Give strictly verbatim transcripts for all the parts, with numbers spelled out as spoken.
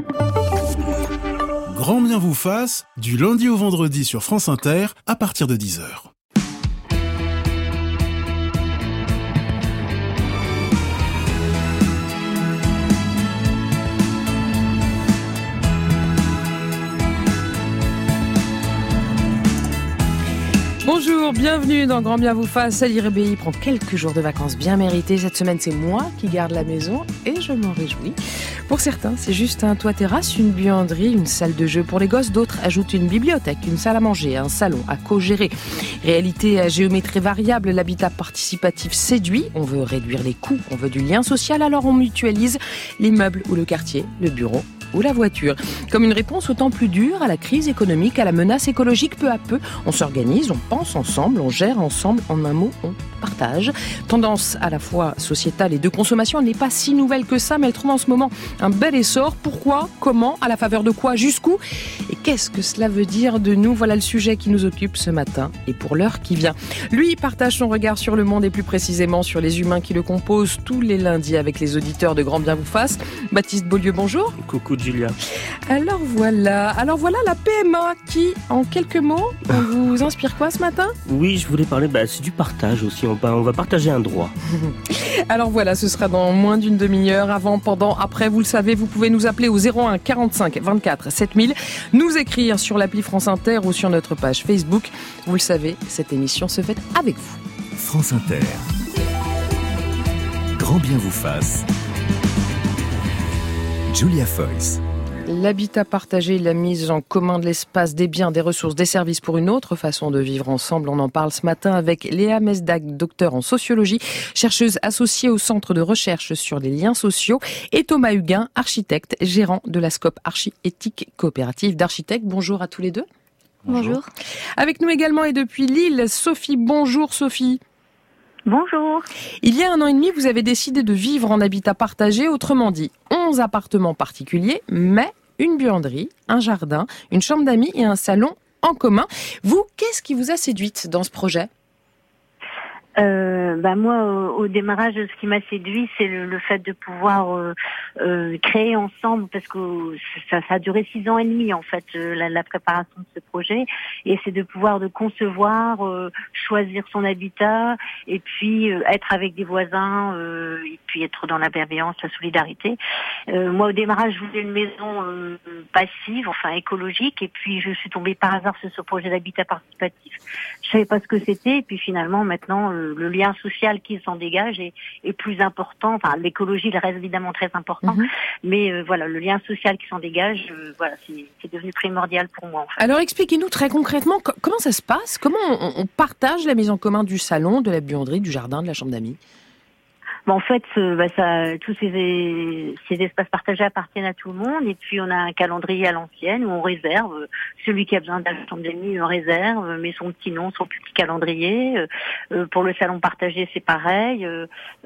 Grand bien vous fasse, du lundi au vendredi sur France Inter, à partir de dix heures. Bonjour, bienvenue dans Grand Bien vous fasse. Sally Rébéi prend quelques jours de vacances bien méritées. Cette semaine, c'est moi qui garde la maison et je m'en réjouis. Pour certains, c'est juste un toit-terrasse, une buanderie, une salle de jeu pour les gosses. D'autres ajoutent une bibliothèque, une salle à manger, un salon à co-gérer. Réalité à géométrie variable, l'habitat participatif séduit. On veut réduire les coûts, on veut du lien social, alors on mutualise les meubles ou le quartier, le bureau ou la voiture. Comme une réponse au temps plus dur, à la crise économique, à la menace écologique, peu à peu, on s'organise, on pense ensemble, on gère ensemble, en un mot, on partage. Tendance à la fois sociétale et de consommation, elle n'est pas si nouvelle que ça, mais elle trouve en ce moment un bel essor. Pourquoi ? Comment ? À la faveur de quoi ? Jusqu'où ? Et qu'est-ce que cela veut dire de nous ? Voilà le sujet qui nous occupe ce matin et pour l'heure qui vient. Lui partage son regard sur le monde et plus précisément sur les humains qui le composent tous les lundis avec les auditeurs de Grand Bien vous fasse. Baptiste Beaulieu, bonjour. Coucou Julia. Alors voilà, alors voilà la P M A qui, en quelques mots, vous inspire quoi ce matin ? Oui, je voulais parler, bah, c'est du partage aussi, on va, on va partager un droit. Alors voilà, ce sera dans moins d'une demi-heure, avant, pendant, après, vous le savez, vous pouvez nous appeler au zéro un quarante-cinq vingt-quatre sept mille, nous écrire sur l'appli France Inter ou sur notre page Facebook. Vous le savez, cette émission se fait avec vous. France Inter. Grand Bien vous fasse. Julia Foyce. L'habitat partagé, la mise en commun de l'espace, des biens, des ressources, des services pour une autre façon de vivre ensemble. On en parle ce matin avec Léa Mesdag, docteur en sociologie, chercheuse associée au Centre de recherche sur les liens sociaux, et Thomas Huguin, architecte, gérant de la Scope Archi Éthique Coopérative d'architectes. Bonjour à tous les deux. Bonjour. Avec nous également et depuis Lille, Sophie. Bonjour Sophie. Bonjour. Il y a un an et demi, vous avez décidé de vivre en habitat partagé, autrement dit, onze appartements particuliers, mais une buanderie, un jardin, une chambre d'amis et un salon en commun. Vous, qu'est-ce qui vous a séduite dans ce projet ? Euh, bah moi, au, au démarrage, ce qui m'a séduit, c'est le, le fait de pouvoir euh, euh, créer ensemble, parce que ça, ça a duré six ans et demi en fait, euh, la, la préparation de ce projet, et c'est de pouvoir de concevoir, euh, choisir son habitat, et puis euh, être avec des voisins, euh, et puis être dans la bienveillance, la solidarité. Euh, moi, au démarrage, je voulais une maison euh, passive, enfin écologique, et puis je suis tombée par hasard sur ce projet d'habitat participatif. Je savais pas ce que c'était, et puis finalement, maintenant, euh, le lien social qui s'en dégage est, est plus important. Enfin, l'écologie, il reste évidemment très important, mmh. mais euh, voilà, le lien social qui s'en dégage, euh, voilà, c'est, c'est devenu primordial pour moi. En fait. Alors, expliquez-nous très concrètement co- comment ça se passe. Comment on, on partage la mise en commun du salon, de la buanderie, du jardin, de la chambre d'amis ? Bon, en fait, euh, bah, ça, tous ces, ces espaces partagés appartiennent à tout le monde. Et puis, on a un calendrier à l'ancienne où on réserve. Celui qui a besoin de la chambre d'amis, on réserve, met son petit nom, son petit calendrier. Euh, pour le salon partagé, c'est pareil. Euh,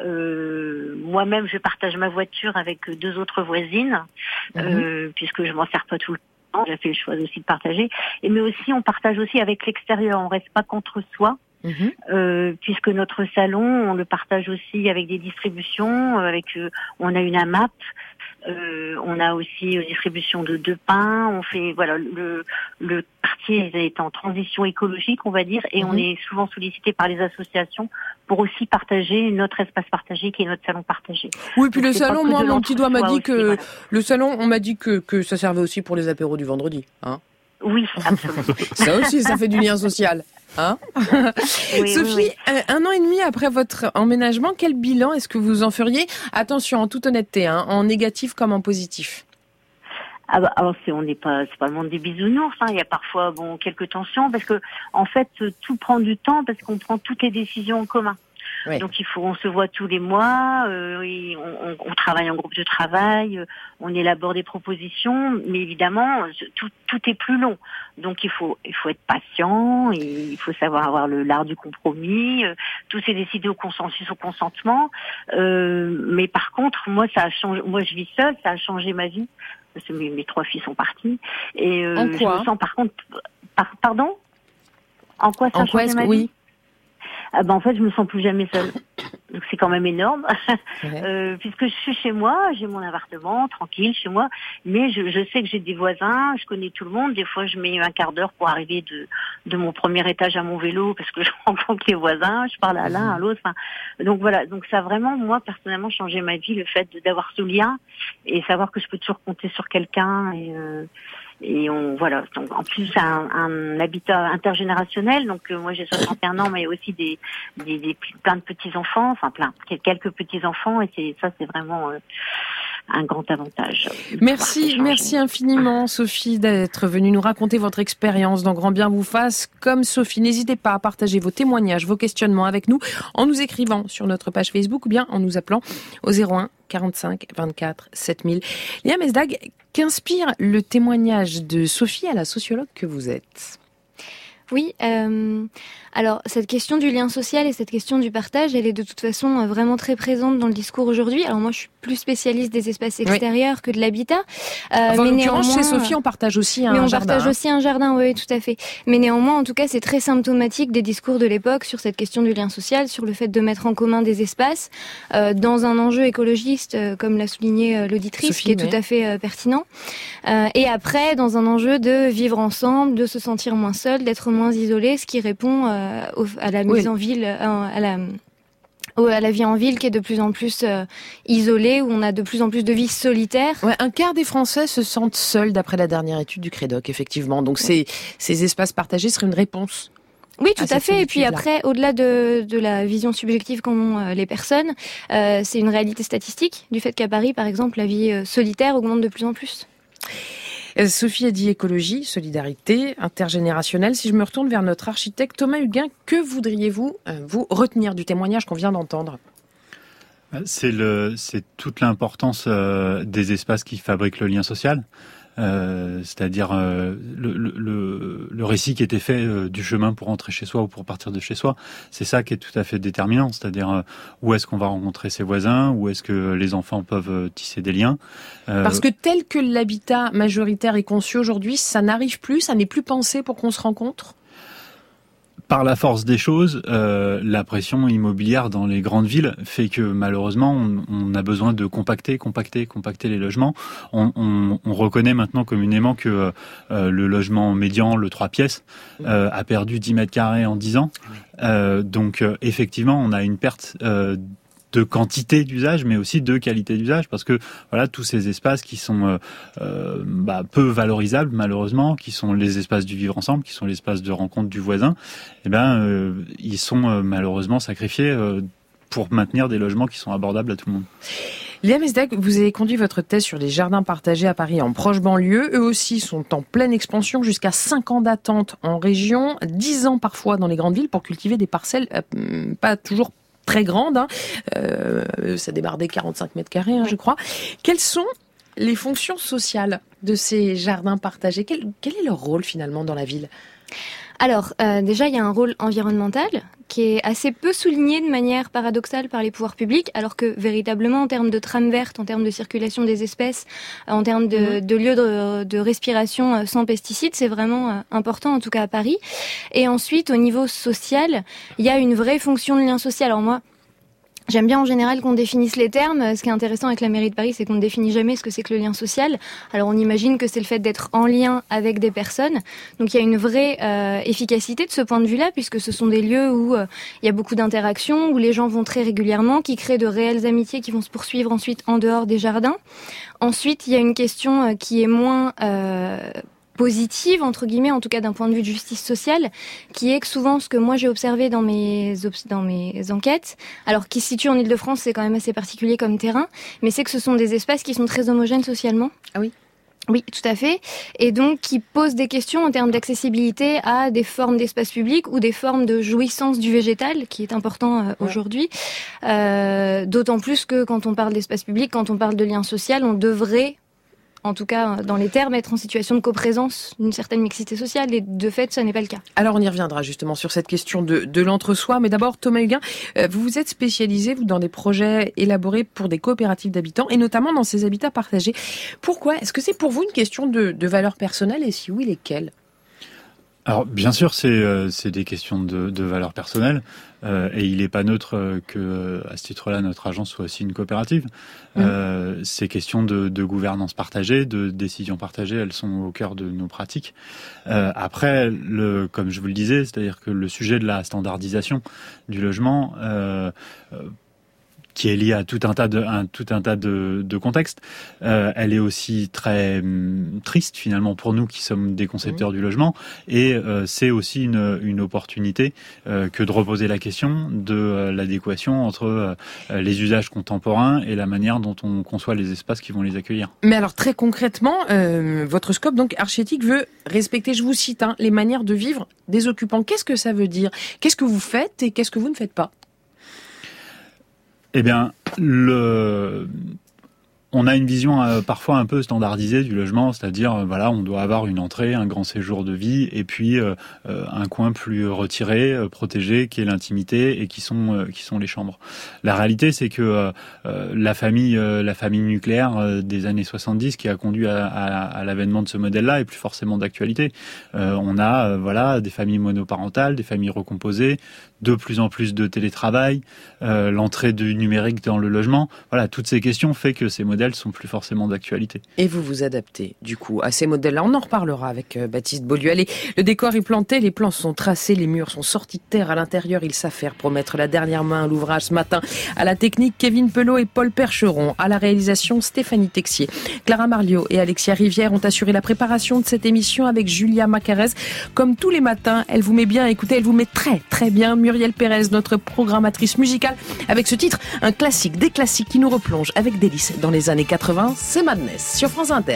euh, moi-même, je partage ma voiture avec deux autres voisines, mmh. euh, puisque je m'en sers pas tout le temps. J'ai fait le choix aussi de partager. Et mais aussi, on partage aussi avec l'extérieur. On reste pas contre soi. Mmh. Euh, puisque notre salon, on le partage aussi avec des distributions, avec euh, on a une AMAP, euh, on a aussi une distribution de, de pain, on fait voilà le le quartier est en transition écologique, on va dire, et mmh. on est souvent sollicité par les associations pour aussi partager notre espace partagé qui est notre salon partagé. Oui, puis Donc, le salon, moi mon petit doigt m'a dit aussi, que voilà. le salon, on m'a dit que que ça servait aussi pour les apéros du vendredi, hein. Oui, absolument. Ça aussi, ça fait du lien social. Hein oui, Sophie, oui, oui. un an et demi après votre emménagement, quel bilan est-ce que vous en feriez ? Attention, en toute honnêteté, hein, en négatif comme en positif. Ah bah, alors c'est on n'est pas c'est pas le monde des bisounours, hein. Il y a parfois bon quelques tensions parce que en fait tout prend du temps parce qu'on prend toutes les décisions en commun. Oui. Donc il faut, on se voit tous les mois, euh, oui, on, on, on travaille en groupe de travail, euh, on élabore des propositions, mais évidemment tout, tout est plus long. Donc il faut, il faut être patient, et il faut savoir avoir le l'art du compromis. Euh, tout s'est décidé au consensus, au consentement. Euh, mais par contre, moi ça a changé. Moi je vis seule, ça a changé ma vie parce que mes, mes trois filles sont parties. Et euh, en quoi je me sens par contre, par, pardon, en quoi ça en a changé quoi ma vie? Oui. Ah ben en fait, je me sens plus jamais seule. Donc c'est quand même énorme, Ouais. euh, puisque je suis chez moi, j'ai mon appartement, tranquille chez moi, mais je, je sais que j'ai des voisins, je connais tout le monde. Des fois, je mets un quart d'heure pour arriver de, de mon premier étage à mon vélo, parce que je rencontre les voisins, je parle à l'un, à l'autre. Enfin, donc voilà, donc ça a vraiment, moi, personnellement, changé ma vie, le fait de, d'avoir ce lien et savoir que je peux toujours compter sur quelqu'un. Et, euh, et on, voilà. Donc, en plus, un, un habitat intergénérationnel. Donc euh, moi, j'ai soixante et un ans, mais aussi des, des, des plein de petits enfants, enfin plein, quelques petits enfants, et c'est ça, c'est vraiment euh, un grand avantage. Merci, merci infiniment Sophie d'être venue nous raconter votre expérience dans Grand Bien vous fasse. Comme Sophie, n'hésitez pas à partager vos témoignages, vos questionnements avec nous en nous écrivant sur notre page Facebook ou bien en nous appelant au zéro un quarante-cinq vingt-quatre sept mille. Léa Mesdag, qu'inspire le témoignage de Sophie à la sociologue que vous êtes ? Oui, euh, alors cette question du lien social et cette question du partage, elle est de toute façon vraiment très présente dans le discours aujourd'hui. Alors moi, je suis plus spécialiste des espaces extérieurs oui. que de l'habitat. Euh, enfin, mais en néanmoins, chez Sophie, on partage aussi un mais on jardin. partage aussi un jardin, oui, tout à fait. Mais néanmoins, en tout cas, c'est très symptomatique des discours de l'époque sur cette question du lien social, sur le fait de mettre en commun des espaces euh, dans un enjeu écologiste, euh, comme l'a souligné euh, l'auditrice, Sophie, qui est oui. tout à fait euh, pertinent. Euh, et après, dans un enjeu de vivre ensemble, de se sentir moins seul, d'être moins isolé, ce qui répond euh, au, à la mise oui. en ville, euh, à la à la vie en ville qui est de plus en plus euh, isolée, où on a de plus en plus de vies solitaires. Ouais, un quart des Français se sentent seuls d'après la dernière étude du Crédoc, effectivement. Donc oui. ces, ces espaces partagés seraient une réponse. Oui, tout à, à fait. Et puis après, au-delà de, de la vision subjective qu'en ont euh, les personnes, euh, c'est une réalité statistique du fait qu'à Paris, par exemple, la vie euh, solitaire augmente de plus en plus. Sophie a dit écologie, solidarité, intergénérationnelle. Si je me retourne vers notre architecte Thomas Huguin, que voudriez-vous euh, vous retenir du témoignage qu'on vient d'entendre ? C'est, le, c'est toute l'importance euh, des espaces qui fabriquent le lien social. Euh, c'est-à-dire euh, le, le, le récit qui était fait euh, du chemin pour rentrer chez soi ou pour partir de chez soi, c'est ça qui est tout à fait déterminant, c'est-à-dire euh, où est-ce qu'on va rencontrer ses voisins, où est-ce que les enfants peuvent euh, tisser des liens. Euh... Parce que tel que l'habitat majoritaire est conçu aujourd'hui, ça n'arrive plus, ça n'est plus pensé pour qu'on se rencontre ? Par la force des choses, euh, la pression immobilière dans les grandes villes fait que malheureusement, on, on a besoin de compacter, compacter, compacter les logements. On, on, on reconnaît maintenant communément que euh, le logement médian, le trois pièces, euh, a perdu dix mètres carrés en dix ans. Euh, donc euh, effectivement, on a une perte euh, de quantité d'usage, mais aussi de qualité d'usage, parce que voilà, tous ces espaces qui sont euh, euh, bah, peu valorisables malheureusement, qui sont les espaces du vivre ensemble, qui sont l'espace de rencontre du voisin, eh ben euh, ils sont euh, malheureusement sacrifiés euh, pour maintenir des logements qui sont abordables à tout le monde. Léa Mesdag, vous avez conduit votre thèse sur les jardins partagés à Paris en proche banlieue. Eux aussi sont en pleine expansion, jusqu'à cinq ans d'attente en région, dix ans parfois dans les grandes villes pour cultiver des parcelles euh, pas toujours très grande, hein. euh, ça débardait quarante-cinq mètres carrés, hein, je crois. Quelles sont les fonctions sociales de ces jardins partagés ? quel, quel est leur rôle finalement dans la ville ? Alors, euh, déjà, il y a un rôle environnemental qui est assez peu souligné de manière paradoxale par les pouvoirs publics, alors que véritablement, en termes de trame verte, en termes de circulation des espèces, en termes de, de lieux de, de respiration sans pesticides, c'est vraiment important, en tout cas à Paris. Et ensuite, au niveau social, il y a une vraie fonction de lien social. Alors moi, j'aime bien en général qu'on définisse les termes. Ce qui est intéressant avec la mairie de Paris, c'est qu'on ne définit jamais ce que c'est que le lien social. Alors on imagine que c'est le fait d'être en lien avec des personnes. Donc il y a une vraie euh, efficacité de ce point de vue-là, puisque ce sont des lieux où euh, il y a beaucoup d'interactions, où les gens vont très régulièrement, qui créent de réelles amitiés qui vont se poursuivre ensuite en dehors des jardins. Ensuite, il y a une question euh, qui est moins... Euh, positive, entre guillemets, en tout cas d'un point de vue de justice sociale, qui est que souvent ce que moi j'ai observé dans mes, dans mes enquêtes, alors qui se situe en Ile-de-France, c'est quand même assez particulier comme terrain, mais c'est que ce sont des espaces qui sont très homogènes socialement. Ah oui. Oui, tout à fait. Et donc, qui posent des questions en termes d'accessibilité à des formes d'espace public ou des formes de jouissance du végétal, qui est important euh, ouais. aujourd'hui. Euh, d'autant plus que quand on parle d'espace public, quand on parle de lien social, on devrait... en tout cas dans les termes, être en situation de coprésence d'une certaine mixité sociale, et de fait, ça n'est pas le cas. Alors on y reviendra justement sur cette question de, de l'entre-soi, mais d'abord Thomas Huguin, euh, vous vous êtes spécialisé vous, dans des projets élaborés pour des coopératives d'habitants, et notamment dans ces habitats partagés. Pourquoi ? Est-ce que c'est pour vous une question de, de valeur personnelle, et si oui, lesquelles ? Alors bien sûr, c'est euh, c'est des questions de, de valeur personnelle euh, et il n'est pas neutre euh, que à ce titre-là notre agence soit aussi une coopérative. Mmh. Euh, ces questions de, de gouvernance partagée, de décision partagée, elles sont au cœur de nos pratiques. Euh, après, le, comme je vous le disais, c'est-à-dire que le sujet de la standardisation du logement. Euh, euh, qui est liée à tout un tas de un, tout un tas de, de contextes. Euh, elle est aussi très hum, triste finalement pour nous qui sommes des concepteurs mmh. du logement, et euh, c'est aussi une, une opportunité euh, que de reposer la question de euh, l'adéquation entre euh, les usages contemporains et la manière dont on conçoit les espaces qui vont les accueillir. Mais alors très concrètement, euh, votre scope donc Archétique veut respecter, je vous cite, hein, les manières de vivre des occupants. Qu'est-ce que ça veut dire ? Qu'est-ce que vous faites et qu'est-ce que vous ne faites pas ? Eh bien, le... on a une vision euh, parfois un peu standardisée du logement, c'est-à-dire, euh, voilà, on doit avoir une entrée, un grand séjour de vie, et puis euh, euh, un coin plus retiré, euh, protégé, qui est l'intimité et qui sont euh, qui sont les chambres. La réalité, c'est que euh, la famille, euh, la famille nucléaire euh, des années soixante-dix, qui a conduit à, à, à l'avènement de ce modèle-là, est plus forcément d'actualité. Euh, on a, euh, voilà, des familles monoparentales, des familles recomposées, de plus en plus de télétravail, euh, l'entrée du numérique dans le logement. Voilà, toutes ces questions fait que ces modèles sont plus forcément d'actualité. Et vous vous adaptez, du coup, à ces modèles-là. On en reparlera avec euh, Baptiste Beaulieu. Allez, le décor est planté, les plans sont tracés, les murs sont sortis de terre. À l'intérieur, ils s'affairent pour mettre la dernière main à l'ouvrage ce matin. À la technique, Kevin Pelot et Paul Percheron. À la réalisation, Stéphanie Texier. Clara Marliot et Alexia Rivière ont assuré la préparation de cette émission avec Julia Macarez. Comme tous les matins, elle vous met bien, écoutez, elle vous met très, très bien. Muriel Pérez, notre programmatrice musicale, avec ce titre, un classique, des classiques qui nous replonge avec délice dans les années quatre-vingts, c'est Madness sur France Inter.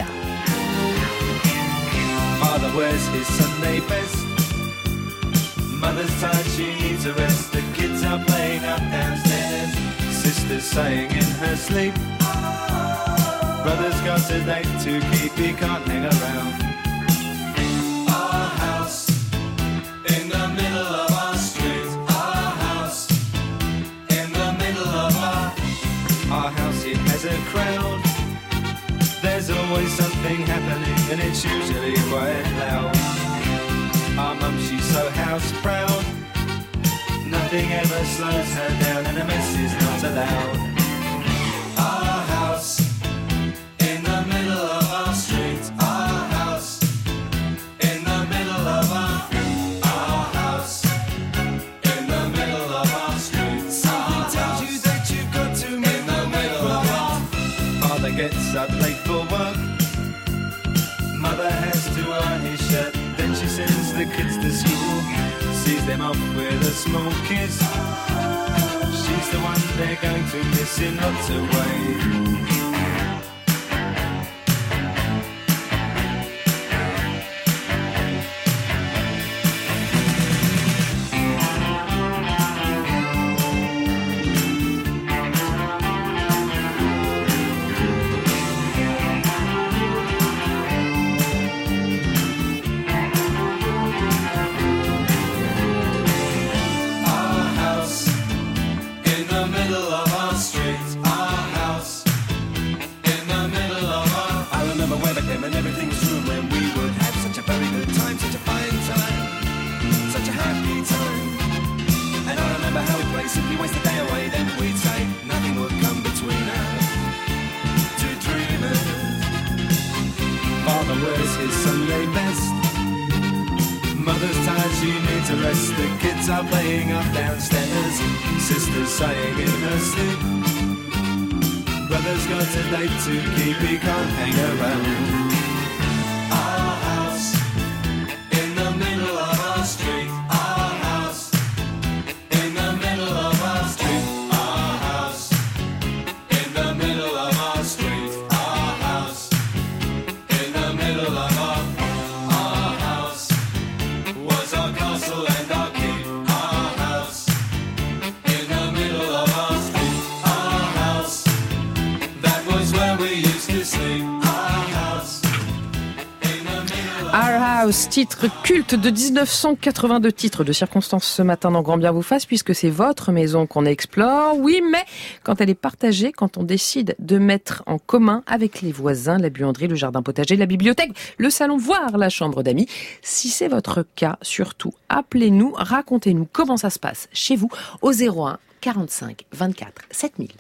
Father wears his Sunday best. Mother's tired, she needs a rest. The kids are playing up downstairs. Sister's sighing in her sleep. Brother's got a date to keep, he can't hang around. Our house in the middle of our street. Our house in the middle of our Our house, it has a crowd. There's always something happening and it's usually quite loud. Our mum, she's so house proud. Nothing ever slows her down and a mess is not allowed. Our house in the middle of our street. Our house in the middle of our Our house in the middle of our street. Something tells you that you've got to in the middle of our Father gets up late for work. Mother has to iron his shirt. Then she sends the kids to school. Sees them off with a small kiss. She's the one they're going to miss in lots of ways. To keep, he can't hang around. Our house in the middle of our street. Our house in the middle of our street. Our house in the middle of our street. Our house in the middle of our Our house was our castle and our keep. Our house in the middle of our street. Our house, that was where we used to sleep. Our house Our House, titre culte de dix-neuf cent quatre-vingt-deux, titre de circonstance ce matin dans Grand Bien vous fasse, puisque c'est votre maison qu'on explore. Oui, mais quand elle est partagée, quand on décide de mettre en commun avec les voisins la buanderie, le jardin potager, la bibliothèque, le salon, voire la chambre d'amis. Si c'est votre cas, surtout, appelez-nous, racontez-nous comment ça se passe chez vous au zéro un quarante-cinq vingt-quatre sept mille.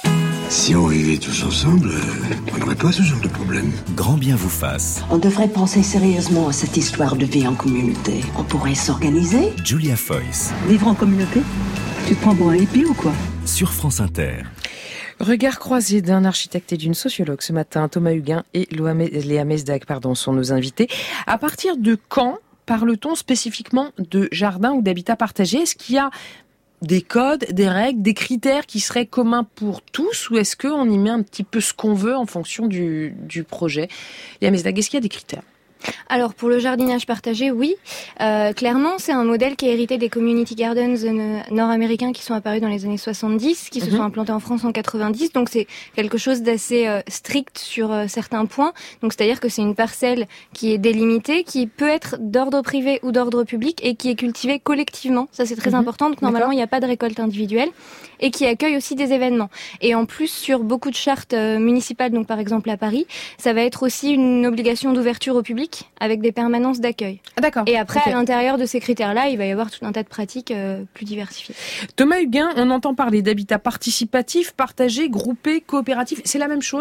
Si on vivait tous ensemble, on n'aurait pas ce genre de problème. Grand bien vous fasse. On devrait penser sérieusement à cette histoire de vie en communauté. On pourrait s'organiser. Julia Foyce. Vivre en communauté ? Tu te prends pour un hippie ou quoi ? Sur France Inter. Regard croisé d'un architecte et d'une sociologue ce matin. Thomas Huguin et Léa Mesdag, pardon, sont nos invités. À partir de quand parle-t-on spécifiquement de jardin ou d'habitat partagé ? Est-ce qu'il y a des codes, des règles, des critères qui seraient communs pour tous, ou est-ce qu'on y met un petit peu ce qu'on veut en fonction du, du projet ? Léa Mesdag, est-ce qu'il y a des critères ? Alors pour le jardinage partagé, oui. Euh, clairement, c'est un modèle qui est hérité des community gardens nord-américains qui sont apparus dans les années soixante-dix, qui mm-hmm. se sont implantés en France en quatre-vingt-dix. Donc c'est quelque chose d'assez euh, strict sur euh, certains points. Donc c'est-à-dire que c'est une parcelle qui est délimitée, qui peut être d'ordre privé ou d'ordre public et qui est cultivée collectivement. Ça c'est très mm-hmm. important. Donc normalement il n'y a pas de récolte individuelle et qui accueille aussi des événements. Et en plus sur beaucoup de chartes euh, municipales, donc par exemple à Paris, ça va être aussi une obligation d'ouverture au public avec des permanences d'accueil. Ah, d'accord. Et après, okay. à l'intérieur de ces critères-là, il va y avoir tout un tas de pratiques euh, plus diversifiées. Thomas Huguin, on entend parler d'habitat participatif, partagé, groupé, coopératif. C'est la même chose ?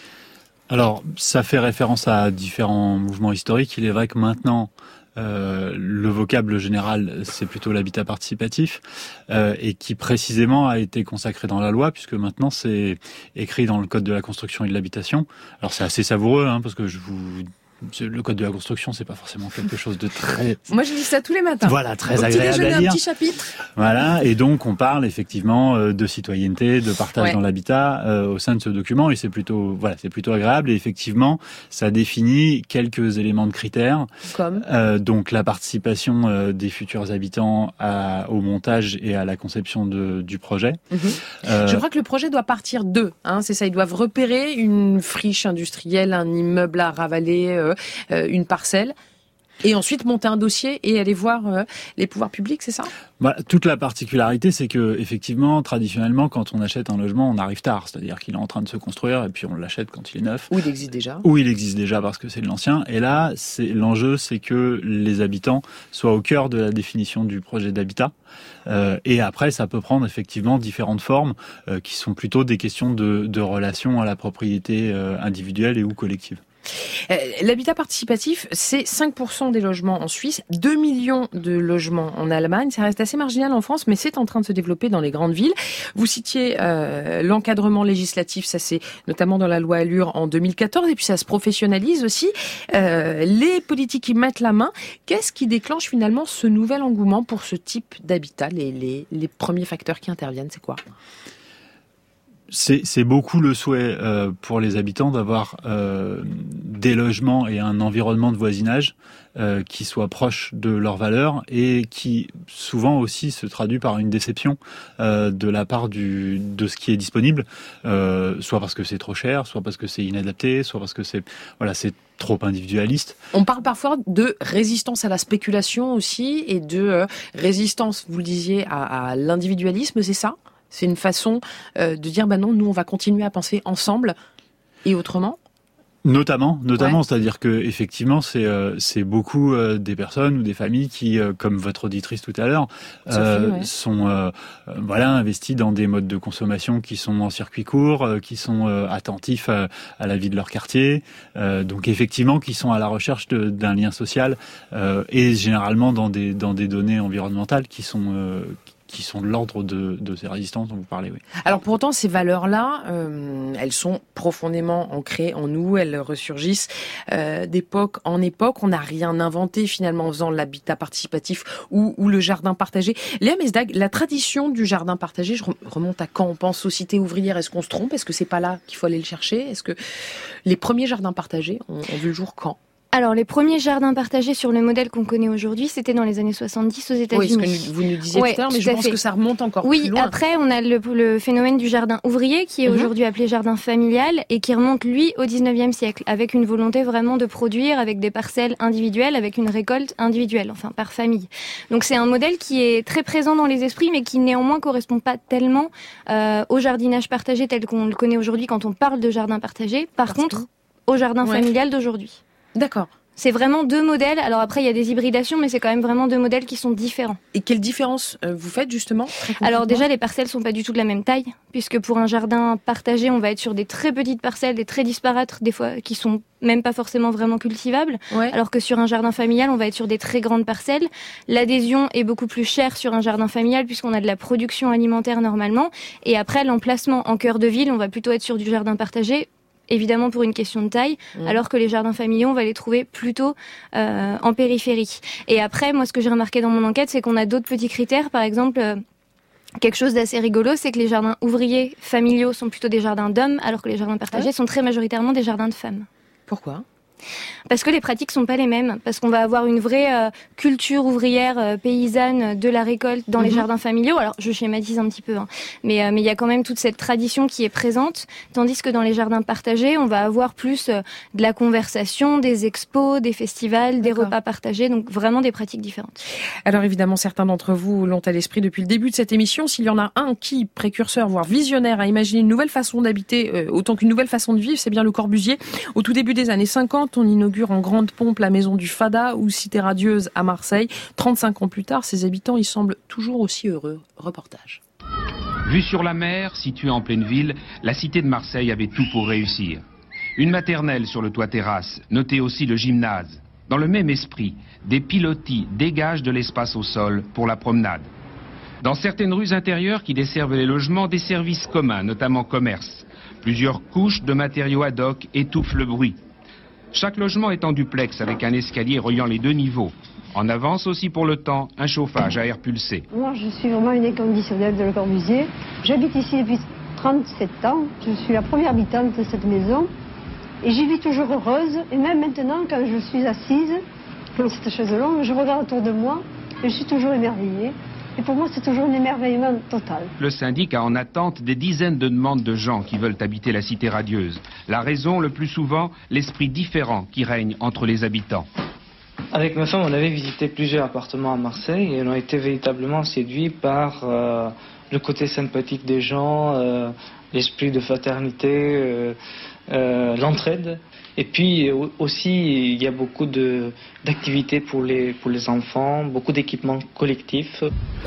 Alors, ça fait référence à différents mouvements historiques. Il est vrai que maintenant, Euh, le vocable général, c'est plutôt l'habitat participatif, euh, et qui précisément a été consacré dans la loi, puisque maintenant c'est écrit dans le Code de la construction et de l'habitation. Alors c'est assez savoureux, hein, parce que je vous... le Code de la construction, c'est pas forcément quelque chose de très... Moi, je lis ça tous les matins. Voilà, très Au agréable petit à lire. Un petit chapitre. Voilà, et donc on parle effectivement de citoyenneté, de partage ouais. dans l'habitat euh, au sein de ce document, et c'est plutôt, voilà, c'est plutôt agréable. Et effectivement, ça définit quelques éléments de critères, comme euh, donc la participation euh, des futurs habitants à, au montage et à la conception de, du projet. Mm-hmm. Euh, je crois que le projet doit partir d'eux. Hein, c'est ça, ils doivent repérer une friche industrielle, un immeuble à ravaler. Euh, Euh, une parcelle, et ensuite monter un dossier et aller voir euh, les pouvoirs publics, c'est ça ? Bah, toute la particularité, c'est que effectivement, traditionnellement, quand on achète un logement, on arrive tard, c'est-à-dire qu'il est en train de se construire et puis on l'achète quand il est neuf. Ou il existe déjà. Ou il existe déjà parce que c'est de l'ancien. Et là, c'est l'enjeu, c'est que les habitants soient au cœur de la définition du projet d'habitat. Euh, et après, ça peut prendre effectivement différentes formes euh, qui sont plutôt des questions de, de relation à la propriété euh, individuelle et ou collective. Euh, l'habitat participatif, c'est cinq pour cent des logements en Suisse, deux millions de logements en Allemagne. Ça reste assez marginal en France, mais c'est en train de se développer dans les grandes villes. Vous citiez euh, l'encadrement législatif, ça c'est notamment dans la loi Allure en deux mille quatorze, et puis ça se professionnalise aussi. Euh, les politiques y mettent la main. Qu'est-ce qui déclenche finalement ce nouvel engouement pour ce type d'habitat ? Les, les, les premiers facteurs qui interviennent, c'est quoi ? C'est, c'est beaucoup le souhait euh, pour les habitants d'avoir euh, des logements et un environnement de voisinage euh, qui soit proche de leurs valeurs et qui souvent aussi se traduit par une déception euh, de la part du, de ce qui est disponible, euh, soit parce que c'est trop cher, soit parce que c'est inadapté, soit parce que c'est, voilà, c'est trop individualiste. On parle parfois de résistance à la spéculation aussi et de euh, résistance, vous le disiez, à, à l'individualisme, c'est ça ? C'est une façon euh, de dire, bah non, nous, on va continuer à penser ensemble et autrement. Notamment, notamment, ouais. C'est-à-dire que effectivement, c'est euh, c'est beaucoup euh, des personnes ou des familles qui, euh, comme votre auditrice tout à l'heure, euh, ouais. sont euh, euh, voilà investies dans des modes de consommation qui sont en circuit court, euh, qui sont euh, attentifs à, à la vie de leur quartier, euh, donc effectivement, qui sont à la recherche de, d'un lien social euh, et généralement dans des dans des données environnementales qui sont euh, qui sont de l'ordre de, de ces résistances dont vous parlez, oui. Alors pour autant, ces valeurs-là, euh, elles sont profondément ancrées en nous, elles ressurgissent euh, d'époque en époque. On n'a rien inventé finalement en faisant l'habitat participatif ou, ou le jardin partagé. Léa Mesdag, la tradition du jardin partagé, je remonte à quand on pense aux cités ouvrières, est-ce qu'on se trompe ? Est-ce que c'est pas là qu'il faut aller le chercher ? Est-ce que les premiers jardins partagés ont, ont vu le jour quand ? Alors, les premiers jardins partagés sur le modèle qu'on connaît aujourd'hui, c'était dans les années soixante-dix aux États-Unis. Oui, ce que vous nous disiez ouais, tout à l'heure, mais tout je à pense fait. que ça remonte encore oui, plus loin. Oui, après, on a le, le phénomène du jardin ouvrier, qui est Mhm. aujourd'hui appelé jardin familial, et qui remonte, lui, au dix-neuvième siècle, avec une volonté vraiment de produire avec des parcelles individuelles, avec une récolte individuelle, enfin, par famille. Donc, c'est un modèle qui est très présent dans les esprits, mais qui néanmoins correspond pas tellement euh, au jardinage partagé tel qu'on le connaît aujourd'hui quand on parle de jardin partagé. Par Parce contre, que- au jardin Ouais. familial d'aujourd'hui. D'accord. C'est vraiment deux modèles. Alors après, il y a des hybridations, mais c'est quand même vraiment deux modèles qui sont différents. Et quelle différence euh, vous faites justement très Alors concrètement déjà, les parcelles sont pas du tout de la même taille, puisque pour un jardin partagé, on va être sur des très petites parcelles, des très disparates, des fois qui sont même pas forcément vraiment cultivables, Ouais. alors que sur un jardin familial, on va être sur des très grandes parcelles. L'adhésion est beaucoup plus chère sur un jardin familial, puisqu'on a de la production alimentaire normalement. Et après, l'emplacement en cœur de ville, on va plutôt être sur du jardin partagé, évidemment pour une question de taille, Mmh. alors que les jardins familiaux, on va les trouver plutôt euh, en périphérie. Et après, moi, ce que j'ai remarqué dans mon enquête, c'est qu'on a d'autres petits critères. Par exemple, euh, quelque chose d'assez rigolo, c'est que les jardins ouvriers familiaux sont plutôt des jardins d'hommes, alors que les jardins partagés Ouais. sont très majoritairement des jardins de femmes. Pourquoi ? Parce que les pratiques sont pas les mêmes, parce qu'on va avoir une vraie euh, culture ouvrière euh, paysanne de la récolte dans les Mhm. jardins familiaux. Alors je schématise un petit peu, hein. mais euh, mais il y a quand même toute cette tradition qui est présente, tandis que dans les jardins partagés, on va avoir plus euh, de la conversation, des expos, des festivals, des D'accord. repas partagés, donc vraiment des pratiques différentes. Alors évidemment, certains d'entre vous l'ont à l'esprit depuis le début de cette émission. S'il y en a un qui, précurseur, voire visionnaire, a imaginé une nouvelle façon d'habiter, euh, autant qu'une nouvelle façon de vivre, c'est bien Le Corbusier. Au tout début des années cinquante, on inaugure en grande pompe la maison du Fada ou Cité radieuse à Marseille. trente-cinq ans plus tard, ses habitants y semblent toujours aussi heureux. Reportage. Vue sur la mer, située en pleine ville, la cité de Marseille avait tout pour réussir. Une maternelle sur le toit terrasse, notez aussi le gymnase. Dans le même esprit, des pilotis dégagent de l'espace au sol pour la promenade. Dans certaines rues intérieures qui desservent les logements, des services communs, notamment commerce. Plusieurs couches de matériaux ad hoc étouffent le bruit. Chaque logement est en duplex avec un escalier reliant les deux niveaux. En avance aussi pour le temps, un chauffage à air pulsé. Moi, je suis vraiment une inconditionnelle de Le Corbusier. J'habite ici depuis trente-sept ans. Je suis la première habitante de cette maison. Et j'y vis toujours heureuse. Et même maintenant, quand je suis assise dans cette chaise longue, je regarde autour de moi et je suis toujours émerveillée. Et pour moi, c'est toujours un émerveillement total. Le syndic a en attente des dizaines de demandes de gens qui veulent habiter la cité radieuse. La raison, le plus souvent, l'esprit différent qui règne entre les habitants. Avec ma femme, on avait visité plusieurs appartements à Marseille et on a été véritablement séduits par euh, le côté sympathique des gens, euh, l'esprit de fraternité, euh, euh, l'entraide. Et puis aussi, il y a beaucoup de, d'activités pour les, pour les enfants, beaucoup d'équipements collectifs.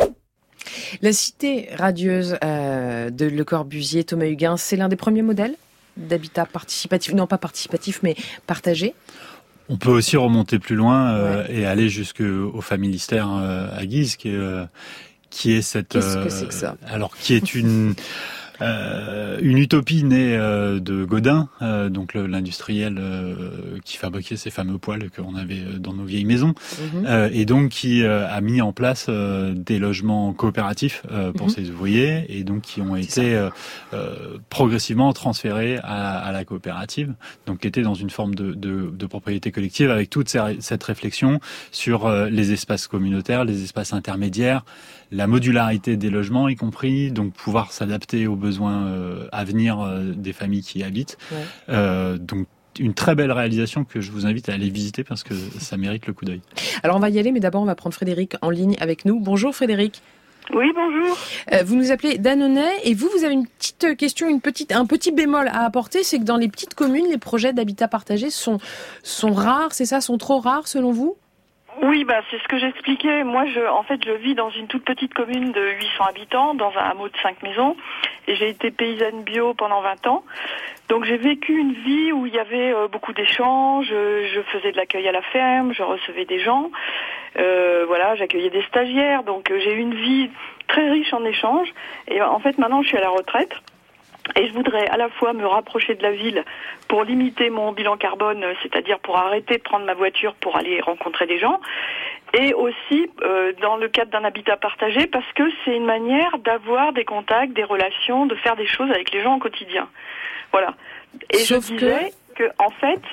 La cité radieuse euh, de Le Corbusier, Thomas Huguin, c'est l'un des premiers modèles d'habitat participatif, non pas participatif, mais partagé. On peut aussi remonter plus loin euh, ouais. et aller jusqu'au Familistère euh, à Guise, qui est, euh, qui est cette... Qu'est-ce que c'est que ça ? Alors, qui est une... Euh, une utopie née euh, de Godin, euh, donc le, l'industriel euh, qui fabriquait ces fameux poêles qu'on avait dans nos vieilles maisons, mmh. euh, et donc qui euh, a mis en place euh, des logements coopératifs euh, pour mmh. ses ouvriers, et donc qui ont C'est été euh, euh, progressivement transférés à, à la coopérative, donc qui étaient dans une forme de, de, de propriété collective, avec toute cette réflexion sur euh, les espaces communautaires, les espaces intermédiaires, la modularité des logements y compris, donc pouvoir s'adapter aux besoins euh, à venir euh, des familles qui y habitent. Ouais. Euh, donc une très belle réalisation que je vous invite à aller visiter parce que ça mérite le coup d'œil. Alors on va y aller, mais d'abord on va prendre Frédéric en ligne avec nous. Bonjour Frédéric. Oui, bonjour. Euh, vous nous appelez d'Annonay et vous, vous avez une petite question, une petite, un petit bémol à apporter, c'est que dans les petites communes, les projets d'habitat partagé sont, sont rares, c'est ça, sont trop rares selon vous ? Oui, bah c'est ce que j'expliquais. Moi, je, en fait, je vis dans une toute petite commune de huit cents habitants, dans un hameau de cinq maisons, et j'ai été paysanne bio pendant vingt ans. Donc j'ai vécu une vie où il y avait euh, beaucoup d'échanges, je, je faisais de l'accueil à la ferme, je recevais des gens, euh, voilà, j'accueillais des stagiaires, donc euh, j'ai eu une vie très riche en échanges. Et en fait, maintenant, je suis à la retraite. Et je voudrais à la fois me rapprocher de la ville pour limiter mon bilan carbone, c'est-à-dire pour arrêter de prendre ma voiture pour aller rencontrer des gens, et aussi euh, dans le cadre d'un habitat partagé, parce que c'est une manière d'avoir des contacts, des relations, de faire des choses avec les gens au quotidien. Voilà. Et Sauf je disais que, que en fait,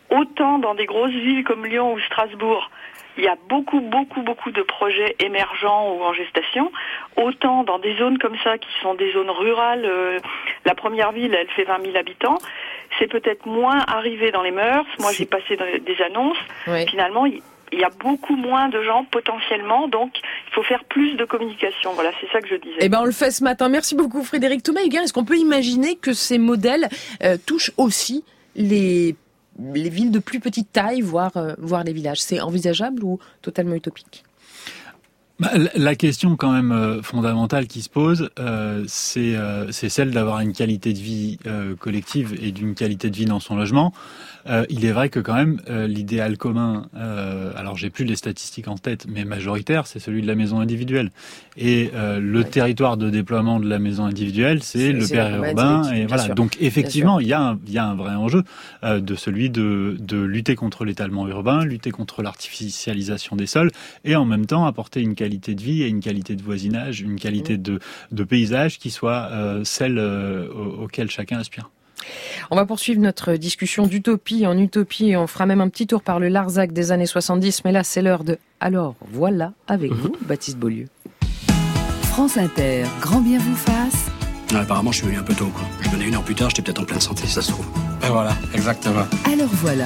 autant dans des grosses villes comme Lyon ou Strasbourg, il y a beaucoup, beaucoup, beaucoup de projets émergents ou en gestation. Autant dans des zones comme ça, qui sont des zones rurales, euh, la première ville, elle fait vingt mille habitants, c'est peut-être moins arrivé dans les mœurs. Moi, j'ai passé des annonces. Oui. Finalement, il il y a beaucoup moins de gens potentiellement, donc il faut faire plus de communication. Voilà, c'est ça que je disais. Eh ben, on le fait ce matin. Merci beaucoup, Frédéric Thomas. Huguin, est-ce qu'on peut imaginer que ces modèles euh, touchent aussi les, les villes de plus petite taille, voire, euh, voire les villages? C'est envisageable ou totalement utopique? Bah, la question quand même euh, fondamentale qui se pose, euh, c'est euh, c'est celle d'avoir une qualité de vie euh, collective et d'une qualité de vie dans son logement. Euh, il est vrai que quand même euh, l'idéal commun, euh, alors j'ai plus les statistiques en tête, mais majoritaire, c'est celui de la maison individuelle. Et euh, le ouais. territoire de déploiement de la maison individuelle, c'est, c'est le périurbain. Et voilà. Sûr. Donc effectivement, il y a un, il y a un vrai enjeu euh, de celui de de lutter contre l'étalement urbain, lutter contre l'artificialisation des sols, et en même temps apporter une qualité de vie et une qualité de voisinage, une qualité mmh. de de paysage qui soit euh, celle euh, auquel chacun aspire. On va poursuivre notre discussion d'utopie en utopie et on fera même un petit tour par le Larzac des années soixante-dix. Mais là, c'est l'heure de Alors voilà avec vous, Baptiste Beaulieu. France Inter, grand bien vous fasse. Ah, apparemment, je suis venu un peu tôt, quoi. Je venais une heure plus tard, j'étais peut-être en pleine santé, ça se trouve. Et voilà, exactement. Alors voilà.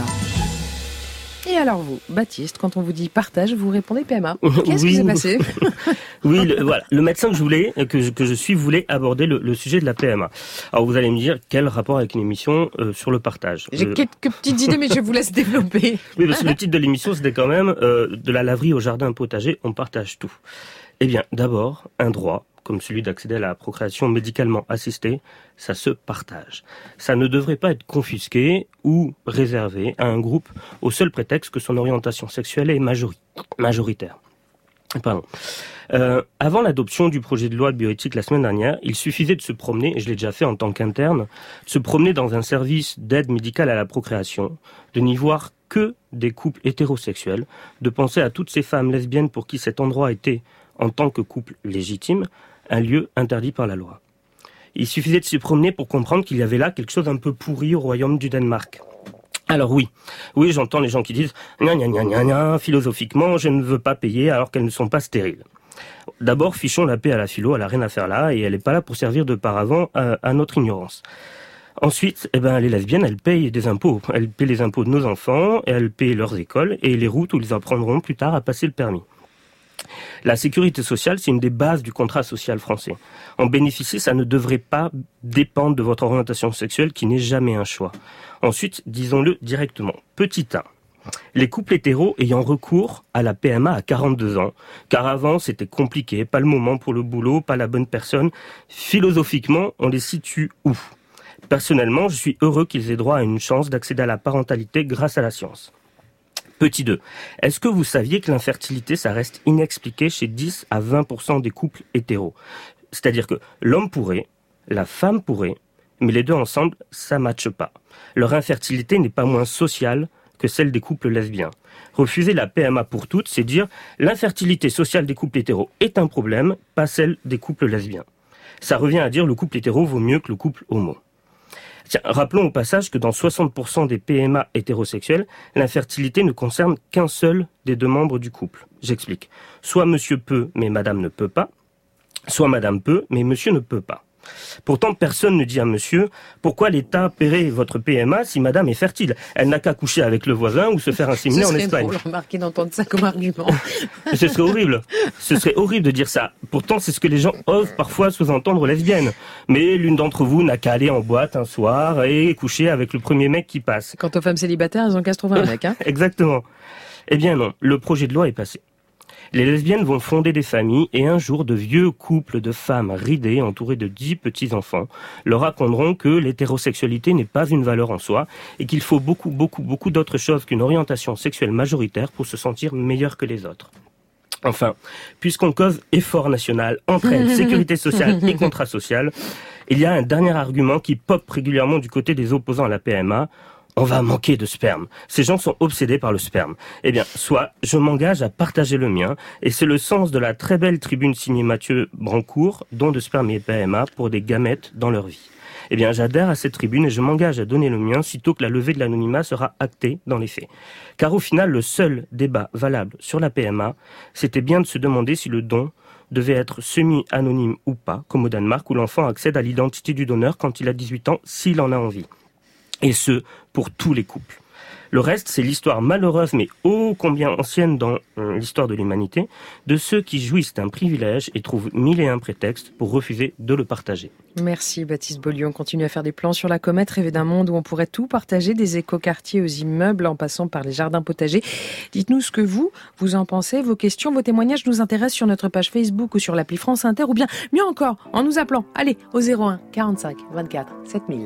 Et alors vous, Baptiste, quand on vous dit partage, vous répondez P M A. Qu'est-ce oui. qui s'est passé? Oui, le, voilà, le médecin que je voulais, que je, que je suis, voulait aborder le, le sujet de la P M A. Alors vous allez me dire, quel rapport avec une émission euh, sur le partage? J'ai euh... quelques petites idées, mais je vous laisse développer. Oui, parce que le titre de l'émission, c'était quand même euh, de la laverie au jardin potager, on partage tout. Eh bien, d'abord, un droit, comme celui d'accéder à la procréation médicalement assistée, ça se partage. Ça ne devrait pas être confisqué ou réservé à un groupe au seul prétexte que son orientation sexuelle est majori- majoritaire. Pardon. Euh, avant l'adoption du projet de loi de bioéthique la semaine dernière, il suffisait de se promener, et je l'ai déjà fait en tant qu'interne, de se promener dans un service d'aide médicale à la procréation, de n'y voir que des couples hétérosexuels, de penser à toutes ces femmes lesbiennes pour qui cet endroit était, en tant que couple légitime, un lieu interdit par la loi. Il suffisait de se promener pour comprendre qu'il y avait là quelque chose d'un peu pourri au royaume du Danemark. Alors oui, oui, j'entends les gens qui disent « gna gna gna gna gna, philosophiquement, je ne veux pas payer alors qu'elles ne sont pas stériles ». D'abord, fichons la paix à la philo, elle n'a rien à faire là, et elle n'est pas là pour servir de paravent à, à notre ignorance. Ensuite, eh ben, les lesbiennes, elles payent des impôts. Elles paient les impôts de nos enfants, et elles paient leurs écoles, et les routes où ils apprendront plus tard à passer le permis. La sécurité sociale, c'est une des bases du contrat social français. En bénéficier, ça ne devrait pas dépendre de votre orientation sexuelle qui n'est jamais un choix. Ensuite, disons-le directement. Petit un. Les couples hétéros ayant recours à la P M A à quarante-deux ans, car avant c'était compliqué, pas le moment pour le boulot, pas la bonne personne. Philosophiquement, on les situe où? Personnellement, je suis heureux qu'ils aient droit à une chance d'accéder à la parentalité grâce à la science. Petit deux. Est-ce que vous saviez que l'infertilité, ça reste inexpliqué chez dix à vingt pour cent des couples hétéros? C'est-à-dire que l'homme pourrait, la femme pourrait, mais les deux ensemble, ça matche pas. Leur infertilité n'est pas moins sociale que celle des couples lesbiens. Refuser la P M A pour toutes, c'est dire l'infertilité sociale des couples hétéros est un problème, pas celle des couples lesbiens. Ça revient à dire le couple hétéro vaut mieux que le couple homo. Tiens, rappelons au passage que dans soixante pour cent des P M A hétérosexuels, l'infertilité ne concerne qu'un seul des deux membres du couple. J'explique. Soit monsieur peut, mais madame ne peut pas, soit madame peut, mais monsieur ne peut pas. Pourtant, personne ne dit à monsieur « Pourquoi l'État paierait votre P M A si madame est fertile? Elle n'a qu'à coucher avec le voisin ou se faire inséminer en Espagne. » Ce serait drôle, remarquez d'entendre ça comme argument. Ce serait horrible. Ce serait horrible de dire ça. Pourtant, c'est ce que les gens osent parfois sous-entendre lesbiennes. Mais l'une d'entre vous n'a qu'à aller en boîte un soir et coucher avec le premier mec qui passe. Quant aux femmes célibataires, elles ont qu'à se trouver un mec. Hein. Exactement. Eh bien non, le projet de loi est passé. Les lesbiennes vont fonder des familles et un jour, de vieux couples de femmes ridées entourés de dix petits-enfants leur raconteront que l'hétérosexualité n'est pas une valeur en soi et qu'il faut beaucoup, beaucoup, beaucoup d'autres choses qu'une orientation sexuelle majoritaire pour se sentir meilleur que les autres. Enfin, puisqu'on cause effort national, entraide, sécurité sociale et contrat social, il y a un dernier argument qui pop régulièrement du côté des opposants à la P M A. On va manquer de sperme. Ces gens sont obsédés par le sperme. Eh bien, soit je m'engage à partager le mien, et c'est le sens de la très belle tribune signée Mathieu Brancourt, don de sperme et P M A pour des gamètes dans leur vie. Eh bien, j'adhère à cette tribune et je m'engage à donner le mien sitôt que la levée de l'anonymat sera actée dans les faits. Car au final, le seul débat valable sur la P M A, c'était bien de se demander si le don devait être semi-anonyme ou pas, comme au Danemark, où l'enfant accède à l'identité du donneur quand il a dix-huit ans, s'il en a envie. Et ce, pour tous les couples. Le reste, c'est l'histoire malheureuse, mais ô combien ancienne dans euh, l'histoire de l'humanité, de ceux qui jouissent d'un privilège et trouvent mille et un prétextes pour refuser de le partager. Merci Baptiste Beaulieu. On continue à faire des plans sur la comète, rêver d'un monde où on pourrait tout partager, des écoquartiers aux immeubles en passant par les jardins potagers. Dites-nous ce que vous, vous en pensez. Vos questions, vos témoignages nous intéressent sur notre page Facebook ou sur l'appli France Inter, ou bien mieux encore, en nous appelant. Allez, au zéro un quarante-cinq vingt-quatre sept mille.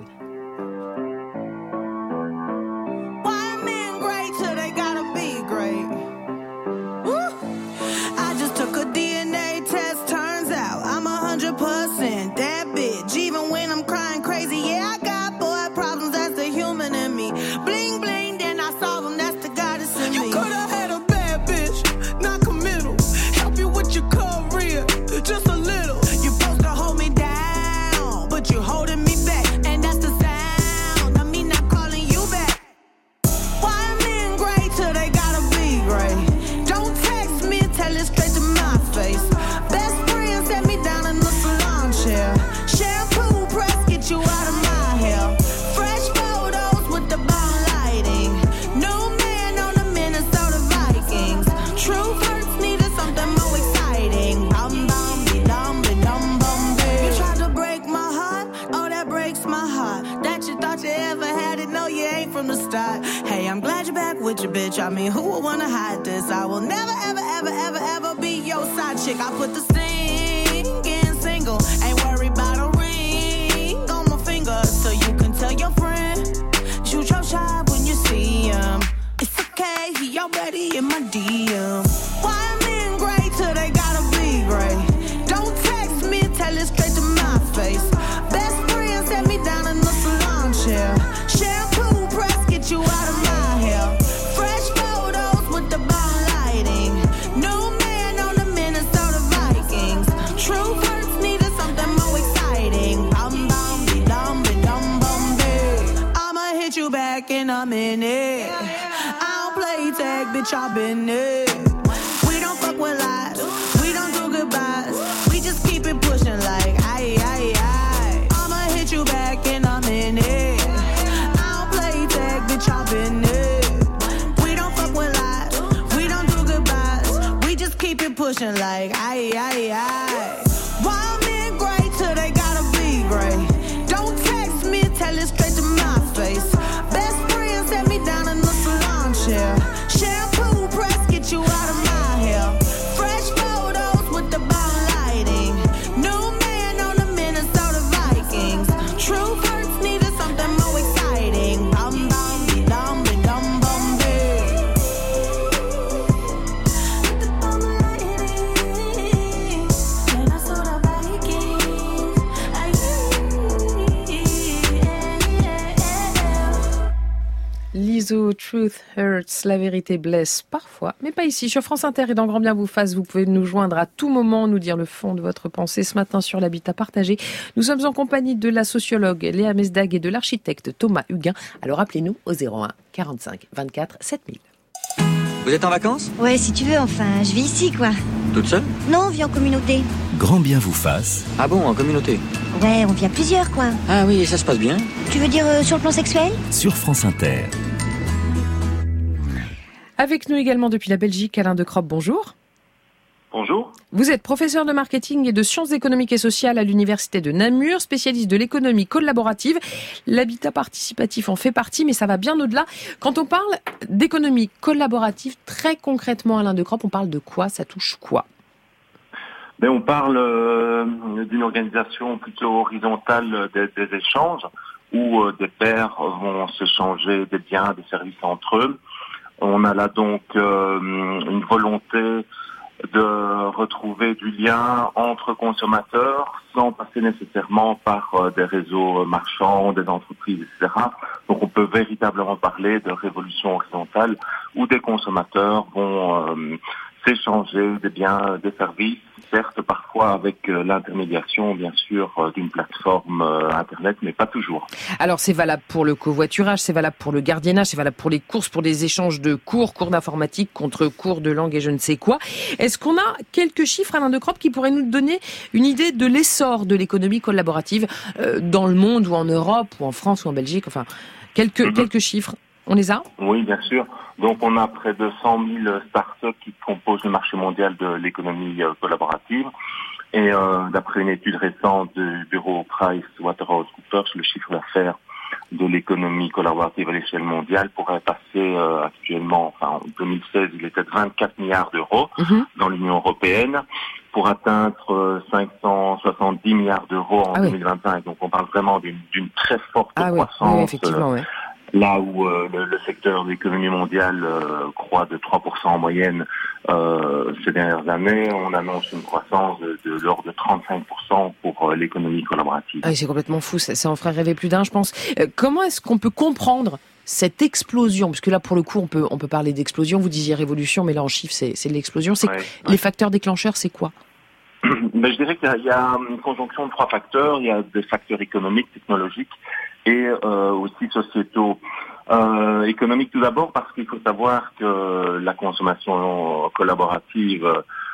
Bitch, I mean, who would wanna hide this? I will never, ever, ever, ever, ever be your side chick. I put the singing single, ain't worried about a ring on my finger, so you can tell your friend, shoot your shot when you see him. It's okay, he already in my D M. Why men great till they gotta be great? Don't text me, tell it straight to my face. Best friend set me down in the salon chair. Shampoo press, get you out of my hair. In a minute, I don't play tag, bitch, I've been it. We don't fuck with lies, we don't do goodbyes. We just keep it pushing like aye, aye, aye. I'ma hit you back in a minute. I don't play tag, bitch, I've been it. We don't fuck with lies, we don't do goodbyes. We just keep it pushing like aye, aye, aye. Why men great till they gotta be great? Don't text me, tell it straight to my face. Best friend set me down in the salon chair. Shampoo press, get you out of my hair. Fresh photos with the bomb lighting. New man on the Minnesota Vikings. True hurts needed something more exciting. Bum bum dum dum bum Lizzo, Truth Hurts, la vérité blesse parfois, mais pas ici. Sur France Inter et dans Grand Bien vous fasse, vous pouvez nous joindre à tout moment, nous dire le fond de votre pensée ce matin sur l'habitat partagé. Nous sommes en compagnie de la sociologue Léa Mesdag et de l'architecte Thomas Huguin. Alors appelez-nous au zéro un quarante-cinq vingt-quatre sept mille. Vous êtes en vacances? Ouais, si tu veux, enfin, je vis ici, quoi. Toute seule? Non, on vit en communauté. Grand Bien vous fasse. Ah bon, en communauté? Ouais, on vit à plusieurs, quoi. Ah oui, et ça se passe bien? Tu veux dire euh, sur le plan sexuel? Sur France Inter. Avec nous également depuis la Belgique, Alain Decroppe, bonjour. Bonjour. Vous êtes professeur de marketing et de sciences économiques et sociales à l'université de Namur, spécialiste de l'économie collaborative. L'habitat participatif en fait partie, mais ça va bien au-delà. Quand on parle d'économie collaborative, très concrètement, Alain Decroppe, on parle de quoi? Ça touche quoi? Ben, on parle euh, d'une organisation plutôt horizontale des, des échanges, où euh, des pairs vont s'échanger des biens, des services entre eux. On a là donc euh, une volonté de retrouver du lien entre consommateurs sans passer nécessairement par euh, des réseaux marchands, des entreprises, et cetera. Donc on peut véritablement parler de révolution horizontale où des consommateurs vont euh, s'échanger des biens, des services, certes parfois avec euh, l'intermédiation bien sûr euh, d'une plateforme euh, internet, mais pas toujours. Alors c'est valable pour le covoiturage, c'est valable pour le gardiennage, c'est valable pour les courses, pour les échanges de cours, cours d'informatique contre cours de langue et je ne sais quoi. Est-ce qu'on a quelques chiffres, Alain De Cropp, qui pourraient nous donner une idée de l'essor de l'économie collaborative euh, dans le monde ou en Europe ou en France ou en Belgique, enfin quelques, mm-hmm. quelques chiffres? On les a? Oui, bien sûr. Donc, on a près de cent mille startups qui composent le marché mondial de l'économie euh, collaborative. Et euh, d'après une étude récente du bureau PricewaterhouseCoopers, le chiffre d'affaires de l'économie collaborative à l'échelle mondiale pourrait passer euh, actuellement, enfin en deux mille seize, il était de vingt-quatre milliards d'euros mmh. dans l'Union européenne, pour atteindre euh, cinq cent soixante-dix milliards d'euros en ah deux mille vingt-cinq. Oui. Donc, on parle vraiment d'une, d'une très forte ah croissance. Oui, oui, effectivement, oui. Là où euh, le, le secteur de l'économie mondiale euh, croît de trois pour cent en moyenne euh, ces dernières années, on annonce une croissance de, de l'ordre de trente-cinq pour cent pour euh, l'économie collaborative. Ah oui, c'est complètement fou, ça, ça en ferait rêver plus d'un, je pense. Euh, comment est-ce qu'on peut comprendre cette explosion, parce que là, pour le coup, on peut on peut parler d'explosion, vous disiez révolution, mais là, en chiffres, c'est, c'est de l'explosion. C'est ouais, ouais. Les facteurs déclencheurs, c'est quoi? Ben, je dirais qu'il y a, il y a une conjonction de trois facteurs. Il y a des facteurs économiques, technologiques, et euh, aussi sociétaux. Euh, économique tout d'abord parce qu'il faut savoir que la consommation collaborative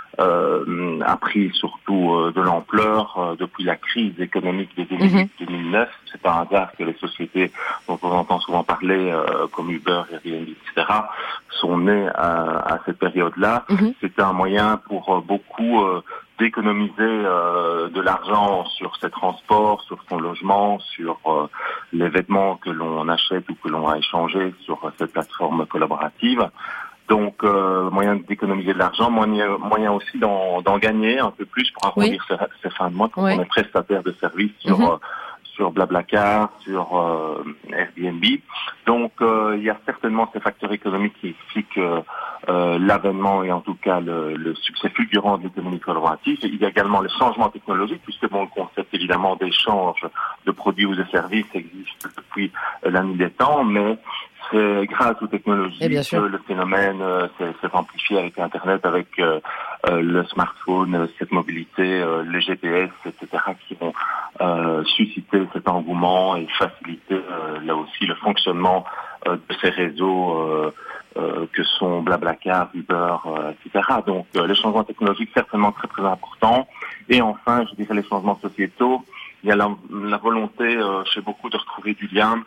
euh, a pris surtout euh, de l'ampleur euh, depuis la crise économique de deux mille huit deux mille neuf. Mm-hmm. C'est pas un hasard que les sociétés dont on entend souvent parler, euh, comme Uber, Airbnb, et cetera, sont nées à, à cette période-là. Mm-hmm. C'était un moyen pour euh, beaucoup euh, d'économiser euh, de l'argent sur ses transports, sur son logement, sur euh, les vêtements que l'on achète ou que l'on a échangés sur euh, cette plateforme collaborative. Donc, euh, moyen d'économiser de l'argent, moyen, moyen aussi d'en, d'en gagner un peu plus pour arrondir oui. ses, ses fins de mois quand oui. on est prestataire de services sur mm-hmm. euh, sur Blablacar, sur euh, Airbnb. Donc, euh, il y a certainement ces facteurs économiques qui expliquent euh, euh, l'avènement et en tout cas le, le succès fulgurant de l'économie collaborative. Il y a également le changement technologique, puisque bon, le concept évidemment d'échange de produits ou de services existe depuis euh, la nuit des temps, mais c'est grâce aux technologies que le phénomène euh, s'est, s'est amplifié avec Internet, avec euh, euh, le smartphone, cette mobilité, euh, les G P S, et cetera, qui ont euh, suscité cet engouement et facilité euh, là aussi le fonctionnement euh, de ces réseaux euh, euh, que sont Blablacar, Uber, euh, et cetera. Donc euh, les changements technologiques certainement très très importants. Et enfin, je dirais les changements sociétaux. Il y a la, la volonté euh, chez beaucoup de retrouver du lien,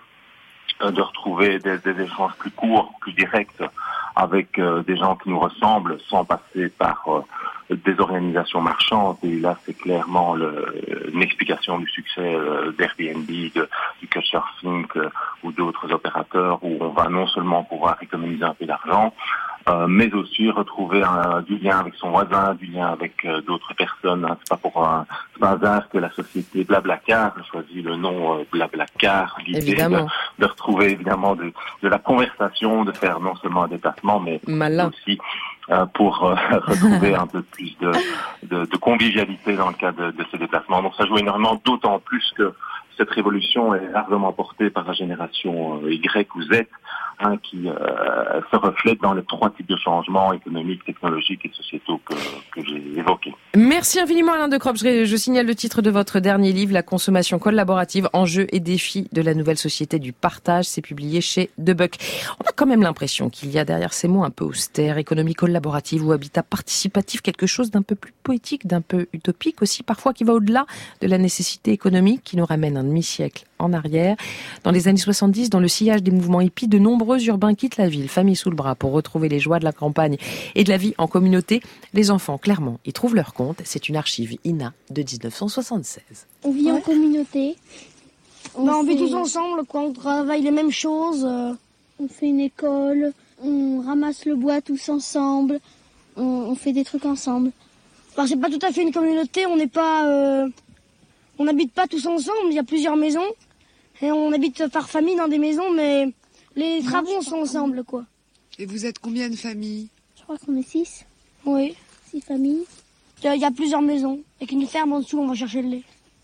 de retrouver des, des échanges plus courts, plus directs avec euh, des gens qui nous ressemblent sans passer par euh, des organisations marchandes. Et là, c'est clairement le, une explication du succès euh, d'Airbnb, de, du Couchsurfing euh, ou d'autres opérateurs où on va non seulement pouvoir économiser un peu d'argent, euh, mais aussi retrouver un, du lien avec son voisin, du lien avec euh, d'autres personnes. Hein. C'est pas pour un, c'est pas un hasard que la société Blablacar a choisi le nom euh, Blablacar, l'idée de, de retrouver évidemment de, de la conversation, de faire non seulement un déplacement, mais Malin. aussi euh, pour euh, retrouver un peu plus de, de, de convivialité dans le cadre de, de ces déplacements. Donc ça joue énormément, d'autant plus que cette révolution est largement portée par la génération euh, Y ou Z, hein, qui euh, se reflète dans les trois types de changements économiques, technologiques et sociétaux que, que j'ai évoqués. Merci infiniment Alain De Cropp. Je, je signale le titre de votre dernier livre, La consommation collaborative, enjeux et défis de la nouvelle société du partage. C'est publié chez De Buck. On a quand même l'impression qu'il y a derrière ces mots un peu austères, économie collaborative ou habitat participatif, quelque chose d'un peu plus poétique, d'un peu utopique aussi, parfois qui va au-delà de la nécessité économique, qui nous ramène un demi-siècle en arrière. Dans les années soixante-dix, dans le sillage des mouvements hippies, de nombreux urbains quittent la ville, famille sous le bras, pour retrouver les joies de la campagne et de la vie en communauté. Les enfants, clairement, y trouvent leur compte. C'est une archive I N A de dix-neuf cent soixante-seize. On vit ouais. en communauté. On, bah, on fait... vit tous ensemble, quoi. On travaille les mêmes choses. Euh... On fait une école, on ramasse le bois tous ensemble, on, on fait des trucs ensemble. Enfin, c'est pas tout à fait une communauté, on n'est pas... Euh... On n'habite pas tous ensemble, il y a plusieurs maisons. Et on habite par famille dans des maisons, mais les travaux sont ensemble, quoi. Et vous êtes combien de familles? Je crois qu'on est six. Oui. Six familles. Il y a plusieurs maisons. Avec une ferme en dessous, on va chercher le lait.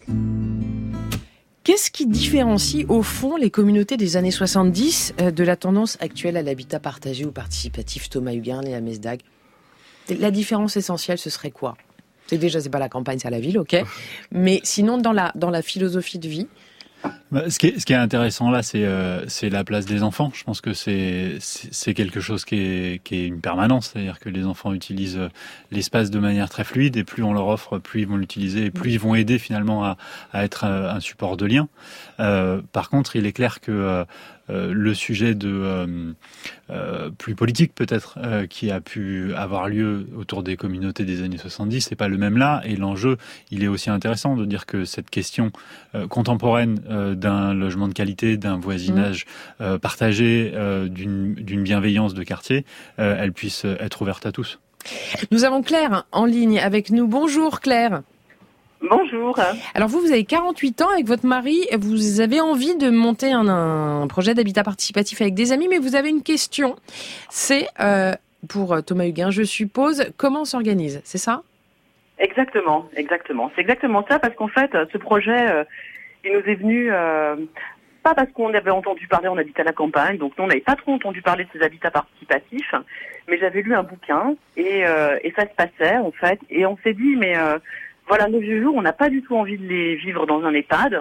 Qu'est-ce qui différencie, au fond, les communautés des années soixante-dix de la tendance actuelle à l'habitat partagé ou participatif? Thomas Huguin, Léa Mesdag. La différence essentielle, ce serait quoi ? C'est déjà, c'est pas la campagne, c'est à la ville, ok. Mais sinon, dans la, dans la philosophie de vie. Bah, ce, qui est, ce qui est intéressant là, c'est, euh, c'est la place des enfants. Je pense que c'est, c'est, c'est quelque chose qui est, qui est une permanence. C'est-à-dire que les enfants utilisent l'espace de manière très fluide et plus on leur offre, plus ils vont l'utiliser et plus ils vont aider finalement à, à être un, un support de lien. Euh, par contre, il est clair que euh, Euh, le sujet de euh, euh, plus politique peut-être euh, qui a pu avoir lieu autour des communautés des années soixante-dix, c'est pas le même là, et l'enjeu il est aussi intéressant de dire que cette question euh, contemporaine euh, d'un logement de qualité, d'un voisinage euh, partagé, euh, d'une, d'une bienveillance de quartier, euh, elle puisse être ouverte à tous. Nous avons Claire en ligne avec nous. Bonjour Claire. Bonjour. Alors vous, vous avez quarante-huit ans avec votre mari, vous avez envie de monter un, un projet d'habitat participatif avec des amis, mais vous avez une question. C'est, euh, pour Thomas Huguin, je suppose, comment on s'organise, c'est ça ? Exactement, exactement. C'est exactement ça, parce qu'en fait, ce projet, euh, il nous est venu... Euh, pas parce qu'on avait entendu parler, on habite à la campagne, donc nous on n'avait pas trop entendu parler de ces habitats participatifs, mais j'avais lu un bouquin, et, euh, et ça se passait en fait, et on s'est dit, mais... Euh, Voilà, nos vieux jours, on n'a pas du tout envie de les vivre dans un EHPAD.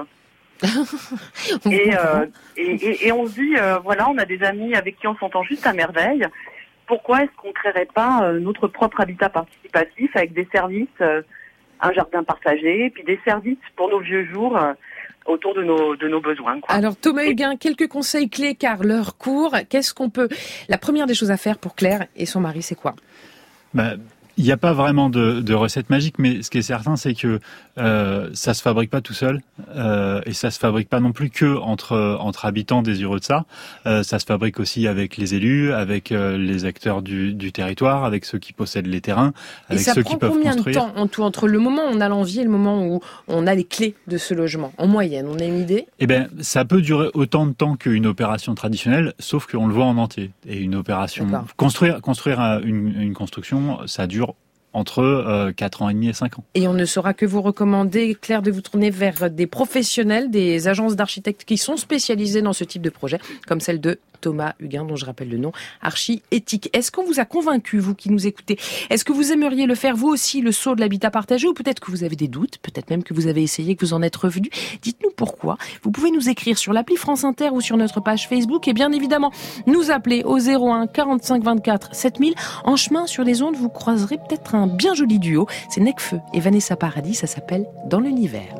et, euh, et, et, et on se dit, euh, voilà, on a des amis avec qui on s'entend juste à merveille. Pourquoi est-ce qu'on ne créerait pas euh, notre propre habitat participatif avec des services, euh, un jardin partagé, puis des services pour nos vieux jours euh, autour de nos, de nos besoins, quoi. Alors Thomas Huguin, quelques conseils clés car l'heure court. Qu'est-ce qu'on peut... La première des choses à faire pour Claire et son mari, c'est quoi ? bah... Il n'y a pas vraiment de, de recette magique, mais ce qui est certain, c'est que euh, ça se fabrique pas tout seul, euh, et ça se fabrique pas non plus que entre entre habitants désireux de ça. Euh, ça se fabrique aussi avec les élus, avec euh, les acteurs du, du territoire, avec ceux qui possèdent les terrains, avec ceux qui peuvent construire. Et ça prend combien de temps en tout, entre le moment où on a l'envie et le moment où on a les clés de ce logement, en moyenne? On a une idée? Eh ben, ça peut durer autant de temps qu'une opération traditionnelle, sauf qu'on le voit en entier. Et une opération, D'accord. construire construire une, une construction, ça dure entre euh, quatre ans et demi et cinq ans. Et on ne saura que vous recommander, Claire, de vous tourner vers des professionnels, des agences d'architectes qui sont spécialisées dans ce type de projet, comme celle de Thomas Huguin, dont je rappelle le nom, Archi Éthique. Est-ce qu'on vous a convaincu, vous qui nous écoutez? Est-ce que vous aimeriez le faire, vous aussi, le saut de l'habitat partagé? Ou peut-être que vous avez des doutes, peut-être même que vous avez essayé, que vous en êtes revenu. Dites-nous pourquoi. Vous pouvez nous écrire sur l'appli France Inter ou sur notre page Facebook, et bien évidemment, nous appeler au zéro un quarante-cinq vingt-quatre sept mille. En chemin sur les ondes, vous croiserez peut-être un bien joli duo. C'est Necfeu et Vanessa Paradis, ça s'appelle Dans l'univers.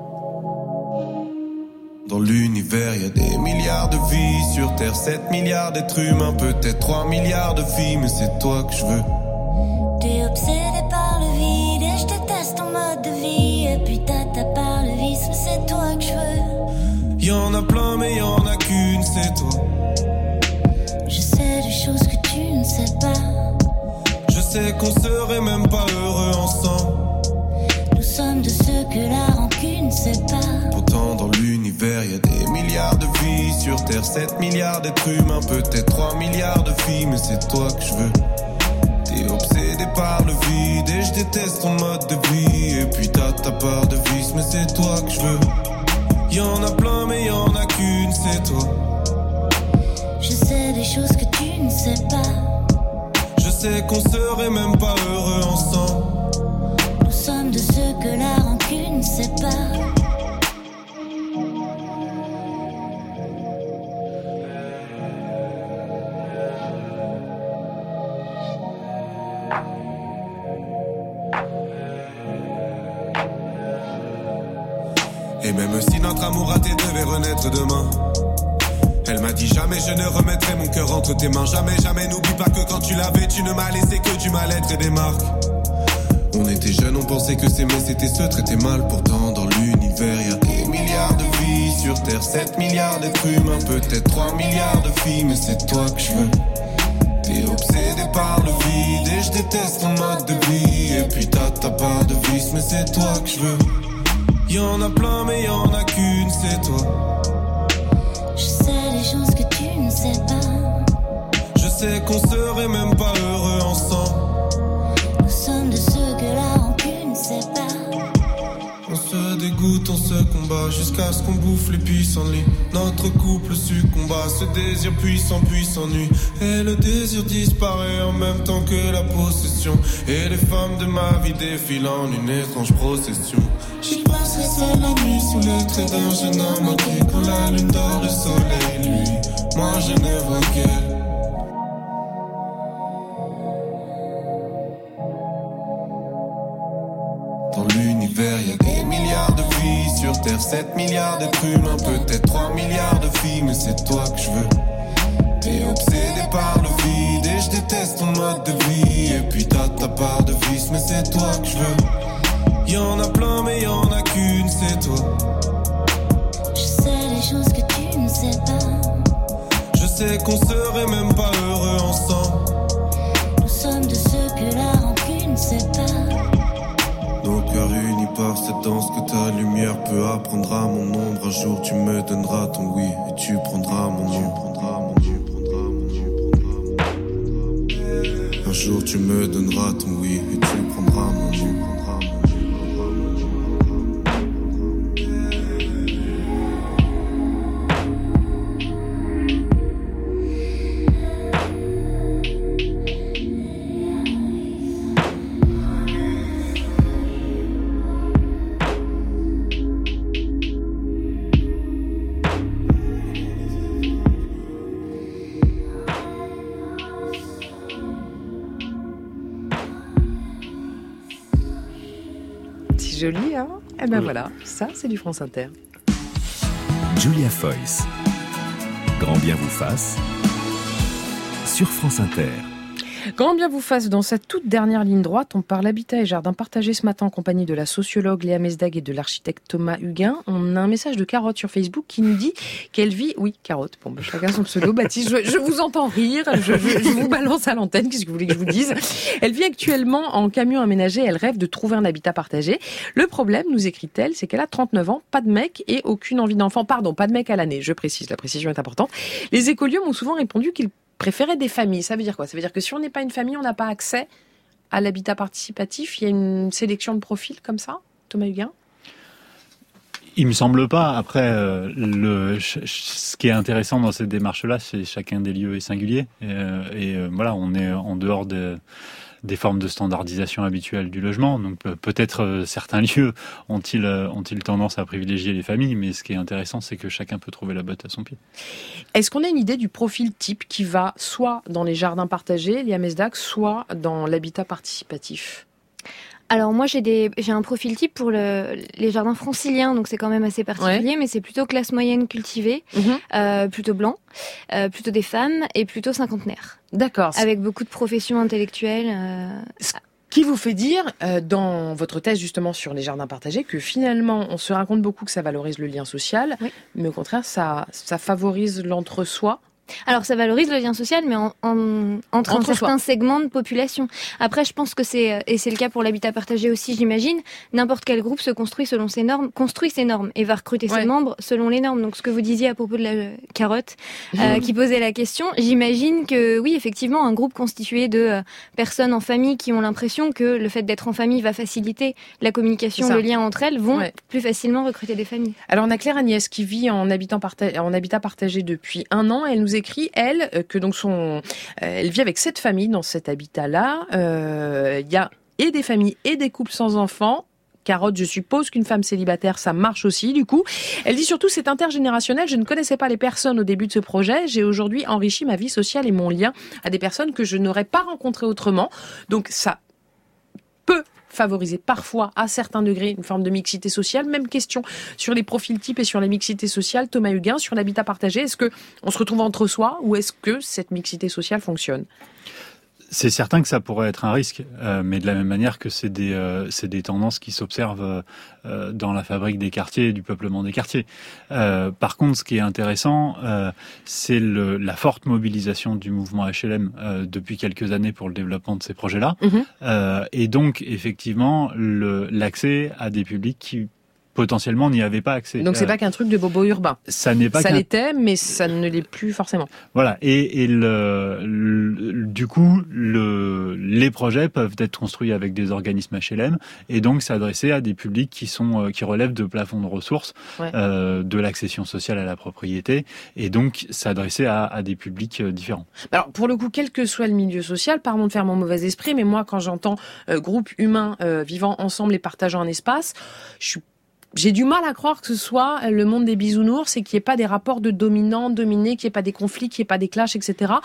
Dans l'univers, y a des milliards de vies. Sur Terre, sept milliards d'êtres humains. Peut-être trois milliards de filles, mais c'est toi que je veux. T'es obsédé par le vide et je déteste ton mode de vie. Et puis t'as par le vice, mais c'est toi que je veux. Y'en a plein, mais y'en a qu'une, c'est toi. Je sais des choses que tu ne sais pas. Je sais qu'on serait même pas heureux ensemble. Nous sommes de ceux que la rancune sépare. Pourtant dans l'univers y a des milliards de vies. Sur Terre sept milliards d'êtres humains. Peut-être trois milliards de filles, mais c'est toi que je veux. T'es obsédé par le vide et je déteste ton mode de vie. Et puis t'as ta part de vice, mais c'est toi que je veux. Y'en a plein mais y'en a qu'une, c'est toi. Je sais des choses que tu ne sais pas. Je sais qu'on serait même pas heureux ensemble. Nous sommes de ceux que la rancune sépare. Et même si notre amour raté devait renaître demain, elle m'a dit jamais je ne remettrai mon cœur entre tes mains. Jamais, jamais, n'oublie pas que quand tu l'avais, tu ne m'as laissé que du mal-être et des marques. On était jeunes, on pensait que s'aimer c'était se traiter mal. Pourtant dans l'univers y a des milliards de vies. Sur Terre sept milliards d'êtres humains. Peut-être trois milliards de filles, mais c'est toi que je veux. T'es obsédé par le vide et je déteste ton mode de vie. Et puis t'as ta part de vice, mais c'est toi que je veux. Y'en a plein mais y'en a qu'une, c'est toi. Je sais des choses que tu ne sais pas. Je sais qu'on serait même pas heureux ensemble. Nous sommes de ceux que la rancune sépare. On se dégoûte, on se comprend. combat jusqu'à ce qu'on bouffe les pissenlits. Notre couple succomba, ce désir puissant puis s'ennuie. Et le désir disparaît en même temps que la possession. Et les femmes de ma vie défilent en une étrange procession. J'y passerai seul la nuit sous les traits d'un jeune homme qui, quand la lune dort le soleil, lui, moi je ne vois qu'elle. Dans l'univers, y a des milliards de vies. Sur Terre, sept milliards d'êtres humains. Peut-être trois milliards de filles, mais c'est toi que je veux. T'es obsédé par le vide et je déteste ton mode de vie. Et puis t'as ta part de vice, mais c'est toi que je veux. Y'en a plein, mais y'en a qu'une, c'est toi. Je sais les choses que tu ne sais pas. Je sais qu'on serait même pas heureux ensemble. Nous sommes de ceux que la rancune sépare. Nos cœurs unis par cette danse que ta lumière peut apprendre à mon ombre. Un jour tu me donneras ton oui et tu prendras mon nom. Un jour tu me donneras ton oui et tu prendras mon nom. Joli, hein? Eh ben oui. Voilà, ça c'est du France Inter. Julia Foyce, grand bien vous fasse, sur France Inter. Grand bien vous fasse, dans cette toute dernière ligne droite, on parle habitat et jardin partagé ce matin en compagnie de la sociologue Léa Mesdag et de l'architecte Thomas Huguin. On a un message de Carotte sur Facebook qui nous dit qu'elle vit... Oui, Carotte, bon, ben, chacun son pseudo. Baptiste, je, je vous entends rire, je, je, je vous balance à l'antenne, qu'est-ce que vous voulez que je vous dise? Elle vit actuellement en camion aménagé, elle rêve de trouver un habitat partagé. Le problème, nous écrit-elle, c'est qu'elle a trente-neuf ans, pas de mec et aucune envie d'enfant. Pardon, pas de mec à l'année, je précise, la précision est importante. Les écolieux m'ont souvent répondu qu'ils préférer des familles. Ça veut dire quoi? Ça veut dire que si on n'est pas une famille, on n'a pas accès à l'habitat participatif. Il y a une sélection de profils comme ça, Thomas Huguin? Il me semble pas. Après, euh, le, ce qui est intéressant dans cette démarche-là, c'est chacun des lieux est singulier. Et, euh, et euh, voilà, on est en dehors de... des formes de standardisation habituelles du logement. Donc peut-être euh, certains lieux ont-ils euh, ont-ils tendance à privilégier les familles, mais ce qui est intéressant, c'est que chacun peut trouver la botte à son pied. Est-ce qu'on a une idée du profil type qui va soit dans les jardins partagés, Léa Mesdag, soit dans l'habitat participatif? Alors moi j'ai des j'ai un profil type pour le, les jardins franciliens, donc c'est quand même assez particulier, ouais. Mais c'est plutôt classe moyenne cultivée, mmh. euh, plutôt blanc, euh, plutôt des femmes et plutôt cinquantenaires. D'accord. Avec beaucoup de professions intellectuelles. Euh... Ce qui vous fait dire, euh, dans votre thèse justement sur les jardins partagés, que finalement on se raconte beaucoup que ça valorise le lien social, oui. Mais au contraire ça ça favorise l'entre-soi. Alors ça valorise le lien social, mais en, en, entre, entre un certain segment de population. Après, je pense que c'est, et c'est le cas pour l'habitat partagé aussi, j'imagine, n'importe quel groupe se construit selon ses normes, construit ses normes et va recruter ouais. ses membres selon les normes. Donc ce que vous disiez à propos de la Carotte, mmh. euh, qui posait la question, j'imagine que oui, effectivement, un groupe constitué de euh, personnes en famille qui ont l'impression que le fait d'être en famille va faciliter la communication, le lien entre elles, vont ouais. plus facilement recruter des familles. Alors on a Claire Agnès qui vit en, habitant parta- en habitat partagé depuis un an. Elle nous écrit, elle, que donc son, euh, elle vit avec sept familles dans cet habitat-là. Il euh, y a et des familles et des couples sans enfants. Carotte, je suppose qu'une femme célibataire, ça marche aussi, du coup. Elle dit surtout, c'est intergénérationnel. Je ne connaissais pas les personnes au début de ce projet. J'ai aujourd'hui enrichi ma vie sociale et mon lien à des personnes que je n'aurais pas rencontrées autrement. Donc ça peut favoriser parfois, à certains degrés, une forme de mixité sociale. Même question sur les profils types et sur la mixité sociale. Thomas Huguin, sur l'habitat partagé, est-ce que on se retrouve entre soi ou est-ce que cette mixité sociale fonctionne? C'est certain que ça pourrait être un risque, euh, mais de la même manière que c'est des, euh, c'est des tendances qui s'observent euh, dans la fabrique des quartiers et du peuplement des quartiers. Euh, par contre, ce qui est intéressant, euh, c'est le, la forte mobilisation du mouvement H L M euh, depuis quelques années pour le développement de ces projets-là. Mmh. Euh, et donc, effectivement, le, l'accès à des publics qui potentiellement n'y avait pas accès. Donc c'est euh, pas qu'un truc de bobo urbain. Ça n'est pas. Ça qu'un... l'était, mais ça ne l'est plus forcément. Voilà. Et, et le, le, du coup, le les projets peuvent être construits avec des organismes H L M et donc s'adresser à des publics qui sont qui relèvent de plafonds de ressources, ouais. euh, de l'accession sociale à la propriété, et donc s'adresser à, à des publics différents. Alors pour le coup, quel que soit le milieu social, pardon de faire mon mauvais esprit, mais moi quand j'entends euh, groupe humain euh, vivant ensemble et partageant un espace, je suis J'ai du mal à croire que ce soit le monde des bisounours et qu'il n'y ait pas des rapports de dominants, dominés, qu'il n'y ait pas des conflits, qu'il n'y ait pas des clashs, et cetera.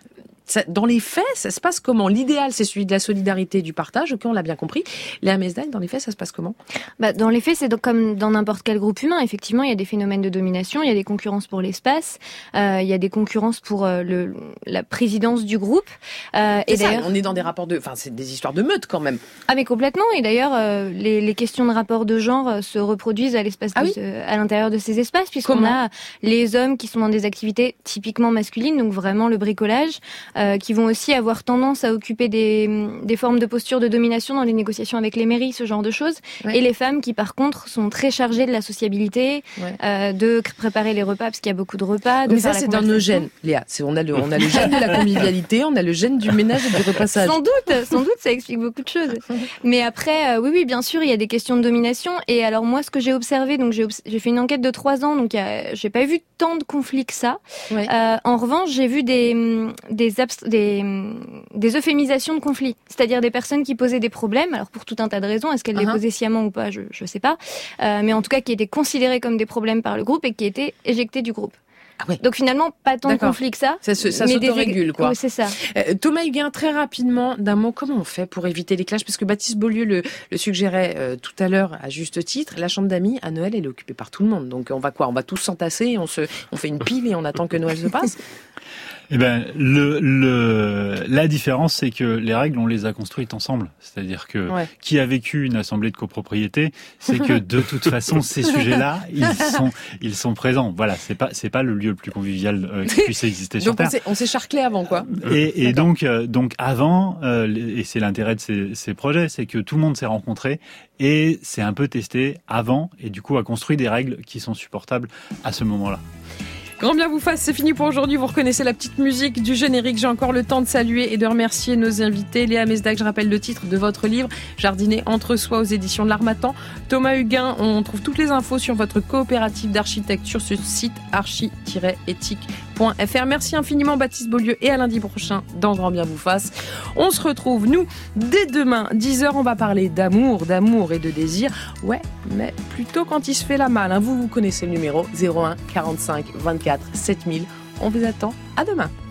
Ça, dans les faits, ça se passe comment ? L'idéal, c'est celui de la solidarité et du partage, ok, on l'a bien compris. Léa Mesdagne, dans les faits, ça se passe comment ? Bah, dans les faits, c'est donc comme dans n'importe quel groupe humain. Effectivement, il y a des phénomènes de domination, il y a des concurrences pour l'espace, euh, il y a des concurrences pour euh, le, la présidence du groupe. Euh, et ça, on est dans des rapports de... Enfin, c'est des histoires de meute, quand même. Ah, mais complètement. Et d'ailleurs, euh, les, les questions de rapport de genre euh, se reproduisent à, l'espace ah de, oui euh, à l'intérieur de ces espaces, puisqu'on a les hommes qui sont dans des activités typiquement masculines, donc vraiment le bricolage, euh, qui vont aussi avoir tendance à occuper des, des formes de posture de domination dans les négociations avec les mairies, ce genre de choses. Ouais. Et les femmes qui, par contre, sont très chargées de la sociabilité, ouais. euh, de préparer les repas, parce qu'il y a beaucoup de repas. De Mais ça, c'est dans nos gènes, Léa. C'est, on, a le, on a le gène de la convivialité, on a le gène du ménage et du repassage. Sans doute, sans doute, ça explique beaucoup de choses. Mais après, euh, oui, oui, bien sûr, il y a des questions de domination. Et alors, moi, ce que j'ai observé, donc j'ai, obs- j'ai fait une enquête de trois ans, donc y a, j'ai pas vu tant de conflits que ça. Ouais. Euh, en revanche, j'ai vu des, des, abst- des des euphémisations de conflits, c'est-à-dire des personnes qui posaient des problèmes, alors pour tout un tas de raisons, est-ce qu'elles uh-huh. les posaient sciemment ou pas, je je sais pas, euh, mais en tout cas qui étaient considérées comme des problèmes par le groupe et qui étaient éjectées du groupe. Ah ouais. Donc finalement, pas tant D'accord. de conflits que ça. Ça, se, ça s'autorégule, des... quoi. Oui, c'est ça. Euh, Thomas Huguin, très rapidement, d'un mot, comment on fait pour éviter les clashs ? Parce que Baptiste Beaulieu le, le suggérait euh, tout à l'heure, à juste titre, la chambre d'amis, à Noël, elle est occupée par tout le monde. Donc on va quoi ? On va tous s'entasser, on, se, on fait une pile et on attend que Noël se passe ? Eh ben, le, le, la différence, c'est que les règles, on les a construites ensemble. C'est-à-dire que ouais. qui a vécu une assemblée de copropriété, c'est que de toute façon, ces sujets-là, ils sont, ils sont présents. Voilà, c'est pas, c'est pas le lieu le plus convivial euh, qui puisse exister sur donc Terre. On s'est, on s'est charclé avant, quoi. Et, et donc, euh, donc avant, euh, et c'est l'intérêt de ces, ces projets, c'est que tout le monde s'est rencontré et c'est un peu testé avant, et du coup a construit des règles qui sont supportables à ce moment-là. Grand bien vous fasse, c'est fini pour aujourd'hui. Vous reconnaissez la petite musique du générique. J'ai encore le temps de saluer et de remercier nos invités. Léa Mesdagne, je rappelle le titre de votre livre, Jardiner entre soi aux éditions de l'Harmattan. Thomas Huguin, on trouve toutes les infos sur votre coopérative d'architecture sur ce site archi tiret éthique point f r. Merci infiniment Baptiste Beaulieu et à lundi prochain dans Grand bien vous fasse. On se retrouve, nous, dès demain, dix heures, on va parler d'amour, d'amour et de désir. Ouais, mais plutôt quand il se fait la malle. Hein. Vous, vous connaissez le numéro zéro un quarante-cinq vingt-quatre sept mille. On vous attend. À demain.